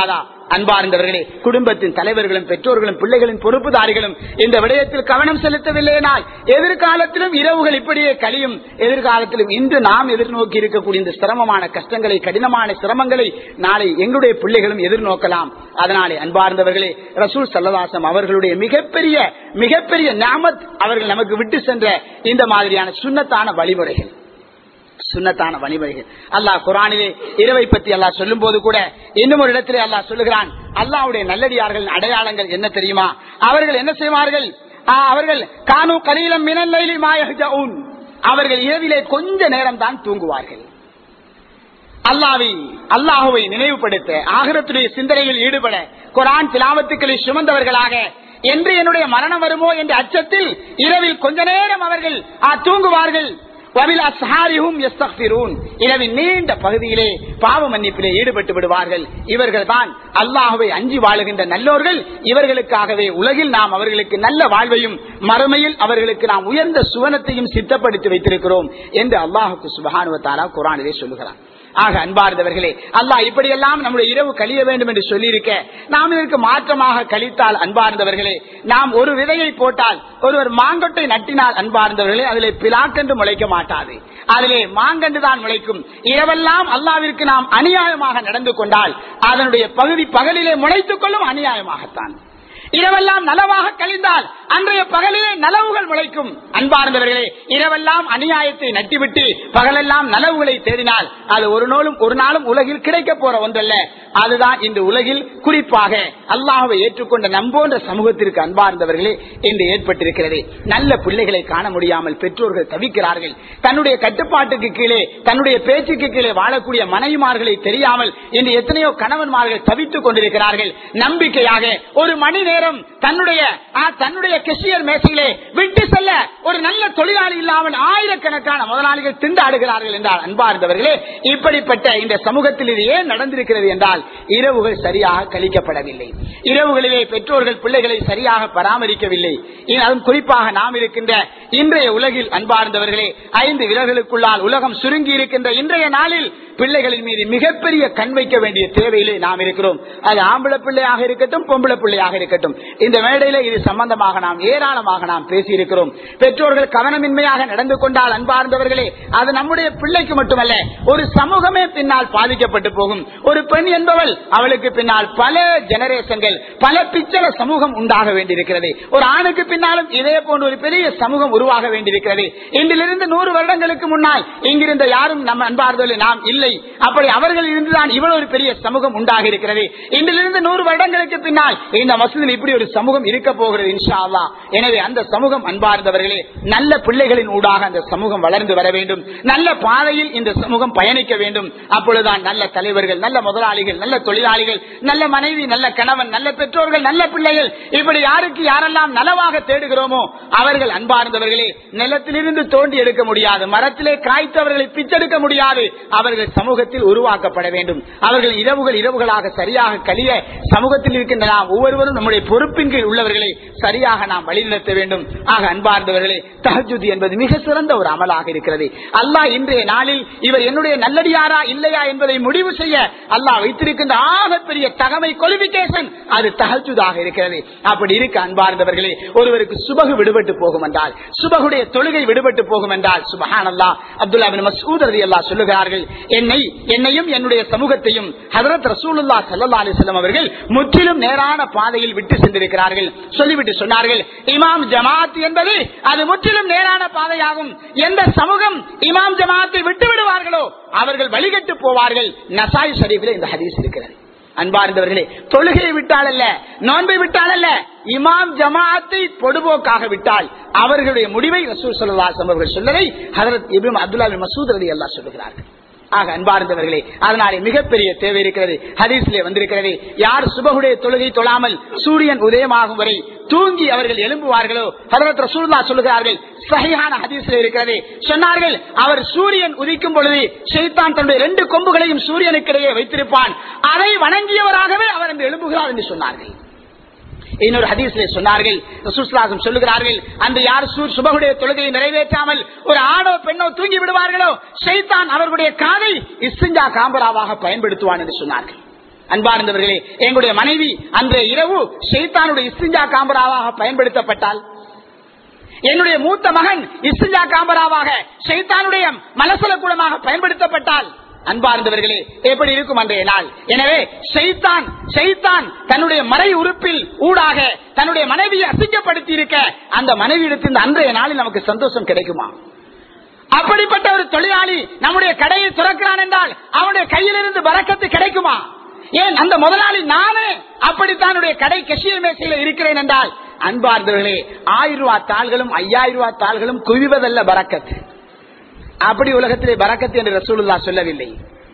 அன்பார்ந்தவர்களே, குடும்பத்தின் தலைவர்களும் பெற்றோர்களும் பிள்ளைகளின் பொறுப்புதாரிகளும் இந்த விடயத்தில் கவனம் செலுத்தவில்லைனால் எதிர்காலத்திலும் இரவுகள் இப்படியே கழியும். எதிர்காலத்திலும் இன்று நாம் எதிர்நோக்கி இருக்கக்கூடிய இந்த சிரமமான கஷ்டங்களை, கடினமான சிரமங்களை நாளை எங்களுடைய பிள்ளைகளும் எதிர்நோக்கலாம். அதனாலே அன்பார்ந்தவர்களே, ரசூல் ஸல்லல்லாஹு அவர்களுடைய மிகப்பெரிய மிகப்பெரிய நிஅமத் அவர்கள் நமக்கு விட்டு சென்ற இந்த மாதிரியான சுன்னத்தான வழிமுறைகள் சுன்னத்தான வழிமுறைகள். அல்லாஹ் குர்ஆனிலே இரவை பற்றி அல்லாஹ் சொல்லும் போது கூட இன்னும் ஒரு இடத்திலே அல்லாஹ் சொல்லுகிறான், அல்லாஹ்வுடைய நல்லடியார்களின் அடையாளங்கள் என்ன தெரியுமா? அவர்கள் என்ன செய்வார்கள்? அவர்கள் கானு கலீலம் மினல் லைலி மா யஹ்ஜஊன், அவர்கள் இரவிலே கொஞ்ச நேரம் தான் தூங்குவார்கள். அல்லாஹ்வை அல்லாஹ்வை நினைவுபடுத்த, ஆகிரத்துடைய சிந்தனையில் ஈடுபட, குர்ஆன் திலாவத்துக்களை சுமந்தவர்களாக, என்று என்னுடைய மரணம் வருமோ என்ற அச்சத்தில் இரவில் கொஞ்ச நேரம் அவர்கள் தூங்குவார்கள். இரவின் நீண்ட பகுதியிலே பாவ மன்னிப்பிலே ஈடுபட்டு விடுவார்கள். இவர்கள் தான் அல்லாஹ்வை அஞ்சி வாழுகின்ற நல்லோர்கள். இவர்களுக்காகவே உலகில் நாம் அவர்களுக்கு நல்ல வாழ்வையும் மறுமையில் அவர்களுக்கு நாம் உயர்ந்த சுவனத்தையும் சித்தப்படுத்தி வைத்திருக்கிறோம் என்று அல்லாஹுக்கு சுப்ஹானஹு வ தஆலா குர்ஆனிலே சொல்லுகிறார். ஆக அன்பார்ந்தவர்களே, அல்லாஹ் இப்படியெல்லாம் நம்முடைய இரவு கழிய வேண்டும் என்று சொல்லியிருக்க, நாம் இதற்கு மாற்றமாக கழித்தால் அன்பார்ந்தவர்களே, நாம் ஒரு விதையை போட்டால், ஒருவர் மாங்கொட்டை நட்டினால் அன்பார்ந்தவர்களே, அதிலே பிலாக்கென்று முளைக்க மாட்டாது, அதிலே மாங்கன்று தான் முளைக்கும். இரவெல்லாம் அல்லாஹ்விற்கு நாம் அநியாயமாக நடந்து கொண்டால் அதனுடைய பகுதி பகலிலே முளைத்துக் கொள்ளும் அநியாயமாகத்தான். இரவெல்லாம் நலவாக கழிந்தால் அன்றைய பகலிலே நலவுகள் முளைக்கும். அன்பார்ந்தவர்களே, இரவெல்லாம் அநியாயத்தை நட்டிவிட்டு பகலெல்லாம் நலவுகளை தேடினால் அது ஒரு நாளும் ஒரு நாளும் உலகில் கிடைக்க போற ஒன்றல்ல. அதுதான் இந்த உலகில் குறிப்பாக அல்லாஹ்வை ஏற்றுக்கொண்ட நம்போன்ற சமூகத்திற்கு அன்பார்ந்தவர்களே இன்று ஏற்பட்டிருக்கிறது. நல்ல பிள்ளைகளை காண முடியாமல் பெற்றோர்கள் தவிக்கிறார்கள். தன்னுடைய கட்டுப்பாட்டுக்கு கீழே, தன்னுடைய பேச்சுக்கு கீழே வாழக்கூடிய மனைவிமார்களை தெரியாமல் இன்று எத்தனையோ கணவன்மார்கள் தவித்துக் கொண்டிருக்கிறார்கள். நம்பிக்கையாக ஒரு மணி நேரம் தன்னுடைய தன்னுடைய கேஷியர் மேசையிலே விட்டு செல்ல ஒரு நல்ல தொழிலாளி இல்லாமல் ஆயிரக்கணக்கான முதலாளிகள் திண்டாடுகிறார்கள் என்றால் அன்பார்ந்தவர்களே, இப்படிப்பட்ட இந்த சமூகத்தில் இது ஏன் நடந்திருக்கிறது என்றால் இரவுகள் சரியாக கழிக்கப்படவில்லை. இரவுகளிலே பெற்றோர்கள் பிள்ளைகளை சரியாக பராமரிக்கவில்லை. அதுவும் குறிப்பாக நாம் இருக்கின்ற இன்றைய உலகில் அன்பார்ந்தவர்களே, ஐந்து விரல்களுக்குள்ளால் உலகம் சுருங்கி இருக்கின்ற இன்றைய நாளில் பிள்ளைகளின் மீது மிகப்பெரிய கண் வைக்க வேண்டிய தேவையிலே நாம் இருக்கிறோம். அது ஆம்பளை பிள்ளையாக இருக்கட்டும், பொம்பளை பிள்ளையாக இருக்கட்டும். இந்த மேடையில இது சம்பந்தமாக நாம் ஏராளமாக நாம் பேசியிருக்கிறோம். பெற்றோர்கள் கவனமின்மையாக நடந்து கொண்டால் அன்பார்ந்தவர்களே, அது நம்முடைய பிள்ளைக்கு மட்டுமல்ல, ஒரு சமூகமே பின்னால் பாதிக்கப்பட்டு போகும். ஒரு பெண் என்பவள், அவளுக்கு பின்னால் பல ஜெனரேஷன்கள், பல பிச்சர சமூகம் உண்டாக வேண்டியிருக்கிறது. ஒரு ஆணுக்கு பின்னாலும் இதே போன்ற ஒரு பெரிய சமூகம் உருவாக வேண்டியிருக்கிறது. இன்றிலிருந்து நூறு வருடங்களுக்கு முன்னால் இங்கிருந்த யாரும் நம்ம அன்பார்ந்தவர்களே நாம் இல்லை. அப்படி அவர்கள் இருந்துதான் இவ்வளவு ஒரு பெரிய சமூகம் உண்டாக இருக்கிறது. இன்றிலிருந்து நூறு வருடங்களுக்கு பின்னால் இந்த மசூதியில் இப்படி ஒரு சமூகம் இருக்க போகிறது இன்ஷா அல்லாஹ். எனவே அந்த சமூகம் அன்பார்ந்தவர்களே, நல்ல பிள்ளைகளின் ஊடாக அந்த சமூகம் வளர்ந்து வர வேண்டும். நல்ல பாதையில் இந்த சமூகம் பயணிக்க வேண்டும். அப்பொழுதுதான் நல்ல தலைவர்கள், நல்ல முதலாளிகள், நல்ல தொழிலாளிகள், நல்ல மனைவி, நல்ல கணவன், நல்ல பெற்றோர்கள், நல்ல பிள்ளைகள், இப்படி யாருக்கு யாரெல்லாம் நலவாக தேடுகிறோமோ அவர்கள் அன்பார்ந்தவர்களே நிலத்திலிருந்து தோண்டி எடுக்க முடியாது, மரத்திலே காய்த்தவர்களை பிச்செடுக்க முடியாது. அவர்கள் சமூகத்தில் உருவாக்கப்பட வேண்டும். அவர்கள் இரவுகள் இரவுகளாக சரியாக கழிய சமூகத்தில் இருக்கின்ற நாம் ஒவ்வொருவரும் நம்முடைய பொறுப்பின் கீழ் உள்ளவர்களை சரியாக நாம் வழிநடத்த வேண்டும். ஆக அன்பார்ந்தவர்களே, தஹஜ்ஜுத் என்பது மிக சிறந்த ஒரு அமலாக இருக்கிறது. அல்லாஹ் இன்றைய நாளில் இவர் என்னுடைய நல்லடியாரா இல்லையா என்பதை முடிவு செய்ய அல்லாஹ் வைத்திருக்கின்ற ஆகப்பெரிய தகமை குவாலிபிகேஷன் அது தஹஜ்ஜுதாக இருக்கிறது. அப்படி இருக்க அன்பார்ந்தவர்களே, ஒருவருக்கு சுபகு விடுபட்டு போகும் என்றால், சுபகுடைய தொழுகை விடுபட்டு போகும் என்றால், சுப்ஹானல்லாஹ், அப்துல்லா பின் மஸ்ஊத் ரலியல்லாஹு சொல்லுகிறார்கள், என்னை என்னையும் என்னுடைய சமூகத்தையும் ஹஜ்ரத் ரசூலுல்லாஹ் ஸல்லல்லாஹு அலைஹி வஸல்லம் அவர்கள் முற்றிலும் நேரான பாதையில் விட்டு சென்றிருக்கிறார்கள். சொல்லிவிட்டு சொன்னார்கள், இமாம் ஜமாத் என்பது அது முற்றிலும் நேரான பாதையாகும். எந்த சமூகம் இமாம் ஜமாத்தை விட்டு விடுவார்களோ அவர்கள் வழிகட்டு போவார்கள். நசாய் ஷரீஃபிலே இந்த ஹதீஸ் இருக்கிறது. அன்பார்ந்தவர்களே, தொழுகையை விட்டால் அல்ல, நோன்பை விட்டால் அல்ல, இமாம் ஜமாஅத்தை பொடுபோக்காக விட்டால் அவர்களுடைய முடிவை ரசூல் ஸல்லல்லாஹு அலைஹி வஸல்லம் அவர்கள் சொல்லலை ஹஜ்ரத் இப்னு அப்துல்லா பின் மஸ்ஊத் ரலியல்லாஹு சொல்லுகிறார்கள். ஆக அன்பார்ந்தவர்களே, அதனாலே மிகப்பெரிய தேவை இருக்கிறது. ஹதீஸிலே வந்திருக்கிறது, யார் சுபஹுடைய தொழுகை தொழாமல் சூரியன் உதயமாகும் வரை தூங்கி அவர்கள் எழும்புவார்களோ, ஹஜ்ரத் ரசூலுல்லாஹ் சொல்லுகிறார்கள், சஹீஹான ஹதீஸிலே இருக்கிறது, சொன்னார்கள், அவர் சூரியன் உதிக்கும் பொழுது ஷைத்தான் தன்னுடைய இரண்டு கொம்புகளையும் சூரியனுக்கிடையே வைத்திருப்பான், அதை வணங்கியவராகவே அவர் என்று எழும்புகிறார் என்று சொன்னார்கள். இன்னொரு ஹதீஸிலே சொன்னார்கள், ரசூலுல்லாஹி ஸல்லல்லாஹு அலைஹி வஸல்லம் சொல்லுகிறார்கள், அந்த யார் சுபஹுடைய தொழுகையை நிறைவேற்றாமல் ஒரு ஆணோ பெண்ணோ தூங்கி விடுவார்களோ ஷைத்தான் அவர்களுடைய காதை இஸ்திஞ்சா காம்பராவாக பயன்படுத்துவான் என்று சொன்னார்கள். அன்பார்ந்தவர்களே, எங்களுடைய மனைவி அன்றைய இரவு ஷைத்தானுடைய இஸ்திஞ்சா காம்பராவாக பயன்படுத்தப்பட்டால், என்னுடைய மூத்த மகன் இஸ்திஞ்சா காம்பராவாக ஷைத்தானுடைய மலசல கூடமாக பயன்படுத்தப்பட்டால், அன்பார்ந்தவர்களே எப்படி இருக்கும் அன்றைய நாள்? எனவே ஷைத்தான் ஷைத்தான் தன்னுடைய மறை உறுப்பில் ஊடாக தன்னுடைய மனைவியை அசிங்கப்படுத்தி இருக்க அந்த மனைவியிடத்தில் அன்றைய நாளில் நமக்கு சந்தோஷம் கிடைக்குமா? அப்படிப்பட்ட ஒரு தொழிலாளி நம்முடைய கடையை துறக்கிறான் என்றால் அவனுடைய கையிலிருந்து பரக்கத்து கிடைக்குமா? ஏன் அந்த முதலாளி நானே அப்படித்தானுடைய கடை கஷியர் மேசையில் இருக்கிறேன் என்றால், அன்பார்ந்தவர்களே, ஆயிரம் ரூபாய் தாள்களும் ஐயாயிரம் ரூபாய் தாள்களும் குவிவதல்ல பரக்கத்து. அப்படி உலகத்திலே பரக்கத்து என்று ரசூலுல்லாஹ் சொல்லவில்லை.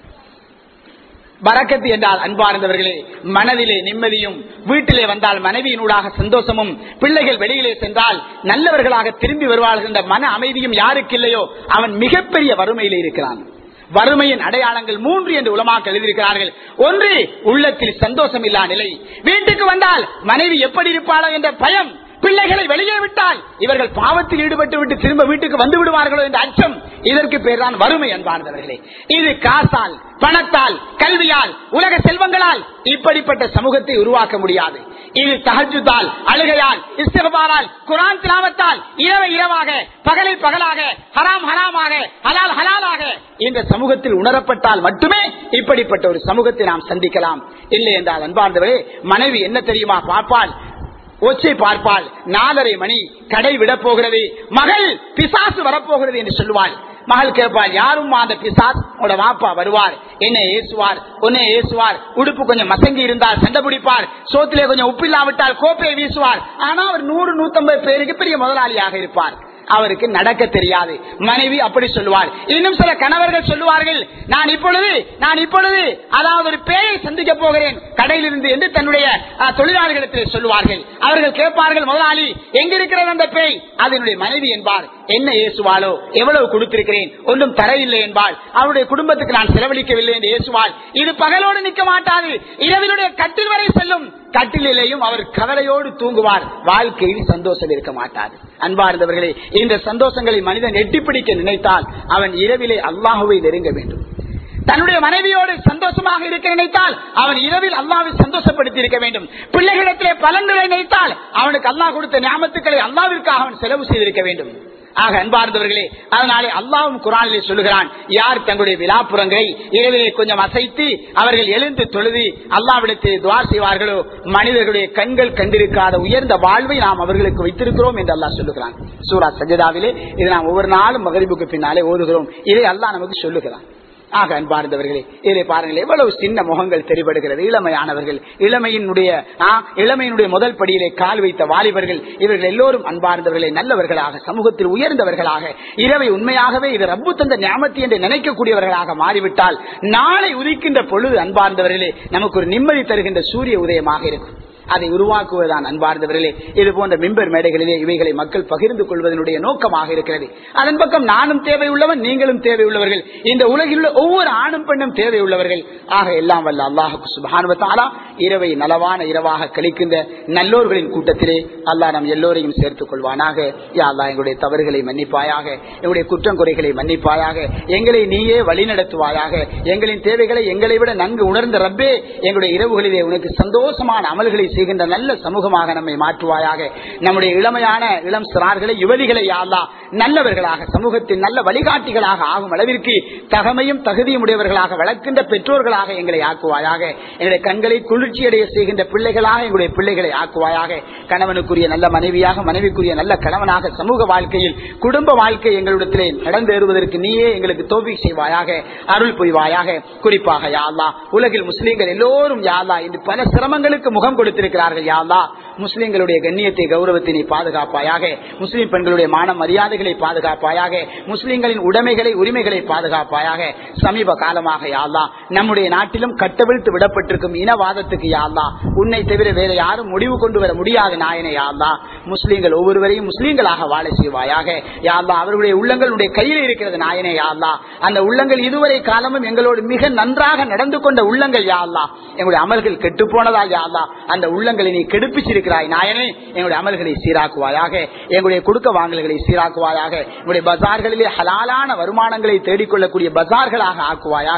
பரக்கத்து என்றால் அன்பார்ந்தவர்களே, மனதிலே நிம்மதியும், வீட்டிலே வந்தால் மனைவியினூடாக சந்தோஷமும், பிள்ளைகள் வெளியிலே சென்றால் நல்லவர்களாக திரும்பி வருவார்கள் என்ற மன அமைதியும் யாருக்கு இல்லையோ அவன் மிகப்பெரிய வறுமையிலே இருக்கிறான். வறுமையின் அடையாளங்கள் மூன்று என்று உலமாக்கள் எழுதியிருக்கிறார்கள். ஒன்று, உள்ளத்தில் சந்தோஷம் இல்லா நிலை. வீட்டுக்கு வந்தால் மனைவி எப்படி இருப்பாளோ என்ற பயம், பிள்ளைகளை வெளியே விட்டால் இவர்கள் பாவத்தில் ஈடுபட்டு விட்டு திரும்ப வீட்டுக்கு வந்து விடுவார்களோ என்ற அச்சம், இதற்கு பேர் தான் வறுமை அன்பார்ந்தவர்களே. இது காசால், பணத்தால், கல்வியால், உலக செல்வங்களால் இப்படிப்பட்ட சமூகத்தை உருவாக்க முடியாது. இது தஹஜ்ஜுதால், அழுகையால், இஸ்திக்பாரால், குர்ஆன் திலாவத்தால், இரவை இரவாக, பகலை பகலாக, ஹராம் ஹராமாக, ஹலால் ஹலாலாக இந்த சமூகத்தில் உணரப்பட்டால் மட்டுமே இப்படிப்பட்ட ஒரு சமூகத்தை நாம் சந்திக்கலாம். இல்லை என்றால் அன்பார்ந்தவர்களே, மனைவி என்ன தெரியுமா பார்ப்பால்? ஒச்சை பார்ப்பால், நாலரை மணி கடை விட போகிறது, மகள் பிசாசு வரப்போகிறது என்று சொல்லுவாள். மகள் கேட்பாள், யாரும் அந்த பிசாஸ் உட வாப்பா வருவார், என்ன ஏசுவார், உன்னை ஏசுவார், உடுப்பு கொஞ்சம் மசங்கி இருந்தால் சண்டை பிடிப்பார், சோத்திலே கொஞ்சம் உப்பில்லாவிட்டால் கோப்பையை வீசுவார். ஆனா அவர் நூறு நூத்தம்பது பேருக்கு பெரிய முதலாளியாக இருப்பார். அவருக்கு நடக்க தெரியாது. மனைவி அப்படி சொல்லுவார். இன்னும் சில கணவர்கள் சொல்லுவார்கள், நான் இப்பொழுது நான் இப்பொழுது அதாவது ஒரு பேயை சந்திக்க போகிறேன் கடையிலிருந்து என்று தன்னுடைய தொழிலாளர்களிடத்தில் சொல்லுவார்கள். அவர்கள் கேட்பார்கள், முதலாளி எங்க இருக்கிறது அந்த பேய்? அதனுடைய மனைவி என்பார், என்ன ஏசுவாளோ, எவ்வளவு கொடுத்திருக்கிறேன், ஒன்றும் தரவில்லை என்பாள். அவருடைய குடும்பத்துக்கு நான் செலவழிக்கவில்லை என்று ஏசுவாள். இது பகலோடு நிற்க மாட்டாது, இரவினுடைய கட்டில் வரை செல்லும். கட்டிலேயும் அவர் கவலையோடு தூங்குவார். வாழ்க்கையில் சந்தோஷம் இருக்க மாட்டாது. அன்பார்ந்தவர்களே, இந்த சந்தோஷங்களை மனிதன் எட்டிப்பிடிக்க நினைத்தால் அவன் இரவிலே அல்லாஹுவை நெருங்க வேண்டும். தன்னுடைய மனைவியோடு சந்தோஷமாக இருக்க நினைத்தால் அவன் இரவில் அல்லாஹ்வை சந்தோஷப்படுத்தி இருக்க வேண்டும். பிள்ளைகளிடத்திலே பலன்களை நினைத்தால் அவனுக்கு அல்லாஹ் கொடுத்த நியாமத்துக்களை அல்லாஹ்விற்காக அவன் செலவு செய்திருக்க வேண்டும். ஆக அன்பார்ந்தவர்களே, அதனாலே அல்லாஹ்வும் குர்ஆனிலே சொல்லுகிறான், யார் தங்களுடைய விலாப்புறங்களை இரவிலே கொஞ்சம் அசைத்து அவர்கள் எழுந்து தொழுது அல்லாஹ்விடத்தில் துஆ செய்வார்களோ, மனிதர்களுடைய கண்கள் கண்டிருக்காத உயர்ந்த வாழ்வை நாம் அவர்களுக்கு வைத்திருக்கிறோம் என்று அல்லாஹ் சொல்லுகிறான். சூரா சஜ்தாவிலே இது நாம் ஒவ்வொரு நாளும் மக்ரிபுக்கு பின்னாலே ஓதுகிறோம். இதை அல்லாஹ் நமக்கு சொல்லுகிறான். ஆக அன்பார்ந்தவர்களே, இதை பாருங்கள், எவ்வளவு சின்ன முகங்கள் தெரிபடுகிறது. இளமையானவர்கள், இளமையினுடைய இளமையினுடைய முதல் படியிலே கால் வைத்த வாலிபர்கள், இவர்கள் எல்லோரும் அன்பார்ந்தவர்களே நல்லவர்களாக, சமூகத்தில் உயர்ந்தவர்களாக, இரவை உண்மையாகவே இது ரப்பு தந்த நியாமத்து என்று நினைக்கக்கூடியவர்களாக மாறிவிட்டால் நாளை உதிக்கின்ற பொழுது அன்பார்ந்தவர்களே நமக்கு ஒரு நிம்மதி தருகின்ற சூரிய உதயமாக இருக்கும். அதை உருவாக்குவதுதான் அன்பார்ந்தவர்களே இது போன்ற மிம்பர் மேடைகளிலே இவைகளை மக்கள் பகிர்ந்து கொள்வதனுடைய நோக்கமாக இருக்கிறது. அதன் பக்கம் நானும் தேவை உள்ளவன், நீங்களும் தேவை உள்ளவர்கள், இந்த உலகில் உள்ள ஒவ்வொரு ஆணும் பெண்ணும் தேவை உள்ளவர்கள். ஆக எல்லாம் வல்ல அல்லாஹ் சுப்ஹானஹு வ தஆலா இரவை நலவான இரவாக கழிக்கின்ற நல்லோர்களின் கூட்டத்திலே அல்லாஹ் நம் எல்லோரையும் சேர்த்துக் கொள்வானாக. யா அல்லாஹ், எங்களுடைய தவறுகளை மன்னிப்பாயாக, எங்களுடைய குற்றம் குறைகளை மன்னிப்பாயாக, எங்களை நீயே வழிநடத்துவாயாக. எங்களின் தேவைகளை எங்களை விட நன்கு உணர்ந்த ரப்பே, எங்களுடைய இரவுகளிலே உனக்கு சந்தோஷமான அமல்களை செய்கின்ற நல்ல சமூகமாக நம்மை மாற்றுவாயாக. நம்முடைய இளமையான இளம் சிறார்களை, யுவதிகளை யா அல்லாஹ் நல்லவர்களாக, சமூகத்தின் நல்ல வழிகாட்டிகளாக ஆகும் அளவிற்கு தகமையும் தகுதியும் உடையவர்களாக வளர்க்கின்ற பெற்றோர்களாக எங்களை ஆக்குவாயாக. எங்களுடைய கண்களை குளிர்ச்சியடைய செய்கின்ற பிள்ளைகளாக எங்களுடைய பிள்ளைகளை ஆக்குவாயாக. கணவனுக்குரிய நல்ல மனைவியாக, மனைவிக்குரிய நல்ல கணவனாக, சமூக வாழ்க்கையில் குடும்ப வாழ்க்கை எங்களிடத்திலே நடந்தேறுவதற்கு நீயே எங்களுக்கு தௌஃபீக் செய்வாயாக, அருள் புரிவாயாக. குறிப்பாக யா அல்லாஹ், உலகில் முஸ்லீம்கள் எல்லோரும் யா அல்லாஹ் இன்று பல சிரமங்களுக்கு முகம் கொடுத்திருக்கிறார்கள். யா அல்லாஹ், முஸ்லிம்களுடைய கண்ணியத்தை, கௌரவத்தை நீ பாதுகாப்பாயாக. முஸ்லிம் பெண்களுடைய மான மரியாதைகளை பாதுகாப்பாயாக. முஸ்லிம்களின் உடைமைகளை, உரிமைகளை பாதுகாப்பாயாக. சமீப காலமாக யா அல்லாஹ் நம்முடைய நாட்டிலும் கட்டவிழ்த்து விடப்பட்டிருக்கும் இனவாதத்துக்கு யா அல்லாஹ் உன்னை தவிர வேற யாரும் முடிவு கொண்டு வர முடியாத நாயனே யா அல்லாஹ், முஸ்லிம்கள் ஒவ்வொருவரையும் முஸ்லிம்களாக வாழ செய்வாயாக. யா அல்லாஹ், அவர்களுடைய உள்ளங்களுடைய கையில் இருக்கிறது நாயனே யா அல்லாஹ். அந்த உள்ளங்கள் இதுவரை காலமும் எங்களோடு மிக நன்றாக நடந்து கொண்ட உள்ளங்கள் யா அல்லாஹ். எங்களுடைய அமல்கள் கெட்டு போனதால் யா அல்லாஹ் அந்த உள்ளங்களை நீ கெடுப்பிச்சிருக்கிறாய் நாயனே. எங்களுடைய அமல்களை சீராக்குவாயாக, எங்களுடைய கொடுக்க வாங்கல்களை சீராக்குவாயாக. எங்களுடைய பஜார்களிலே ஹலாலான வருமானங்களை தேடிக்கொள்ளக்கூடிய பஜார்களாக ஆக்குவாயாக.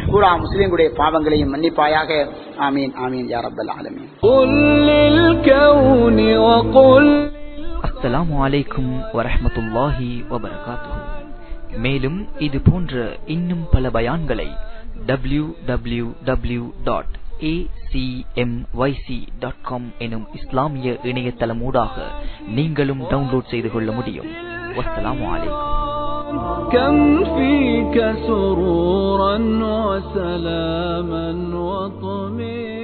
பூரா முஸ்லிம்களுடைய பாவங்களையும் மன்னிப்பாயாக. ஆமீன் ஆமீன் யா ரப்பல் ஆலமீன். அஸ்ஸலாமு அலைக்கும் வரஹ்மத்துல்லாஹி வபரகாத்துஹு. மேலும் இது போன்ற இன்னும் பல பயான்களை W W W dot A C M Y C dot com எனும் இஸ்லாமிய இணையதளமூடாக நீங்களும் டவுன்லோட் செய்து கொள்ள முடியும். வஸ்ஸலாமு அலைக்கும். كم فيك سرورا وسلاما وطمئنا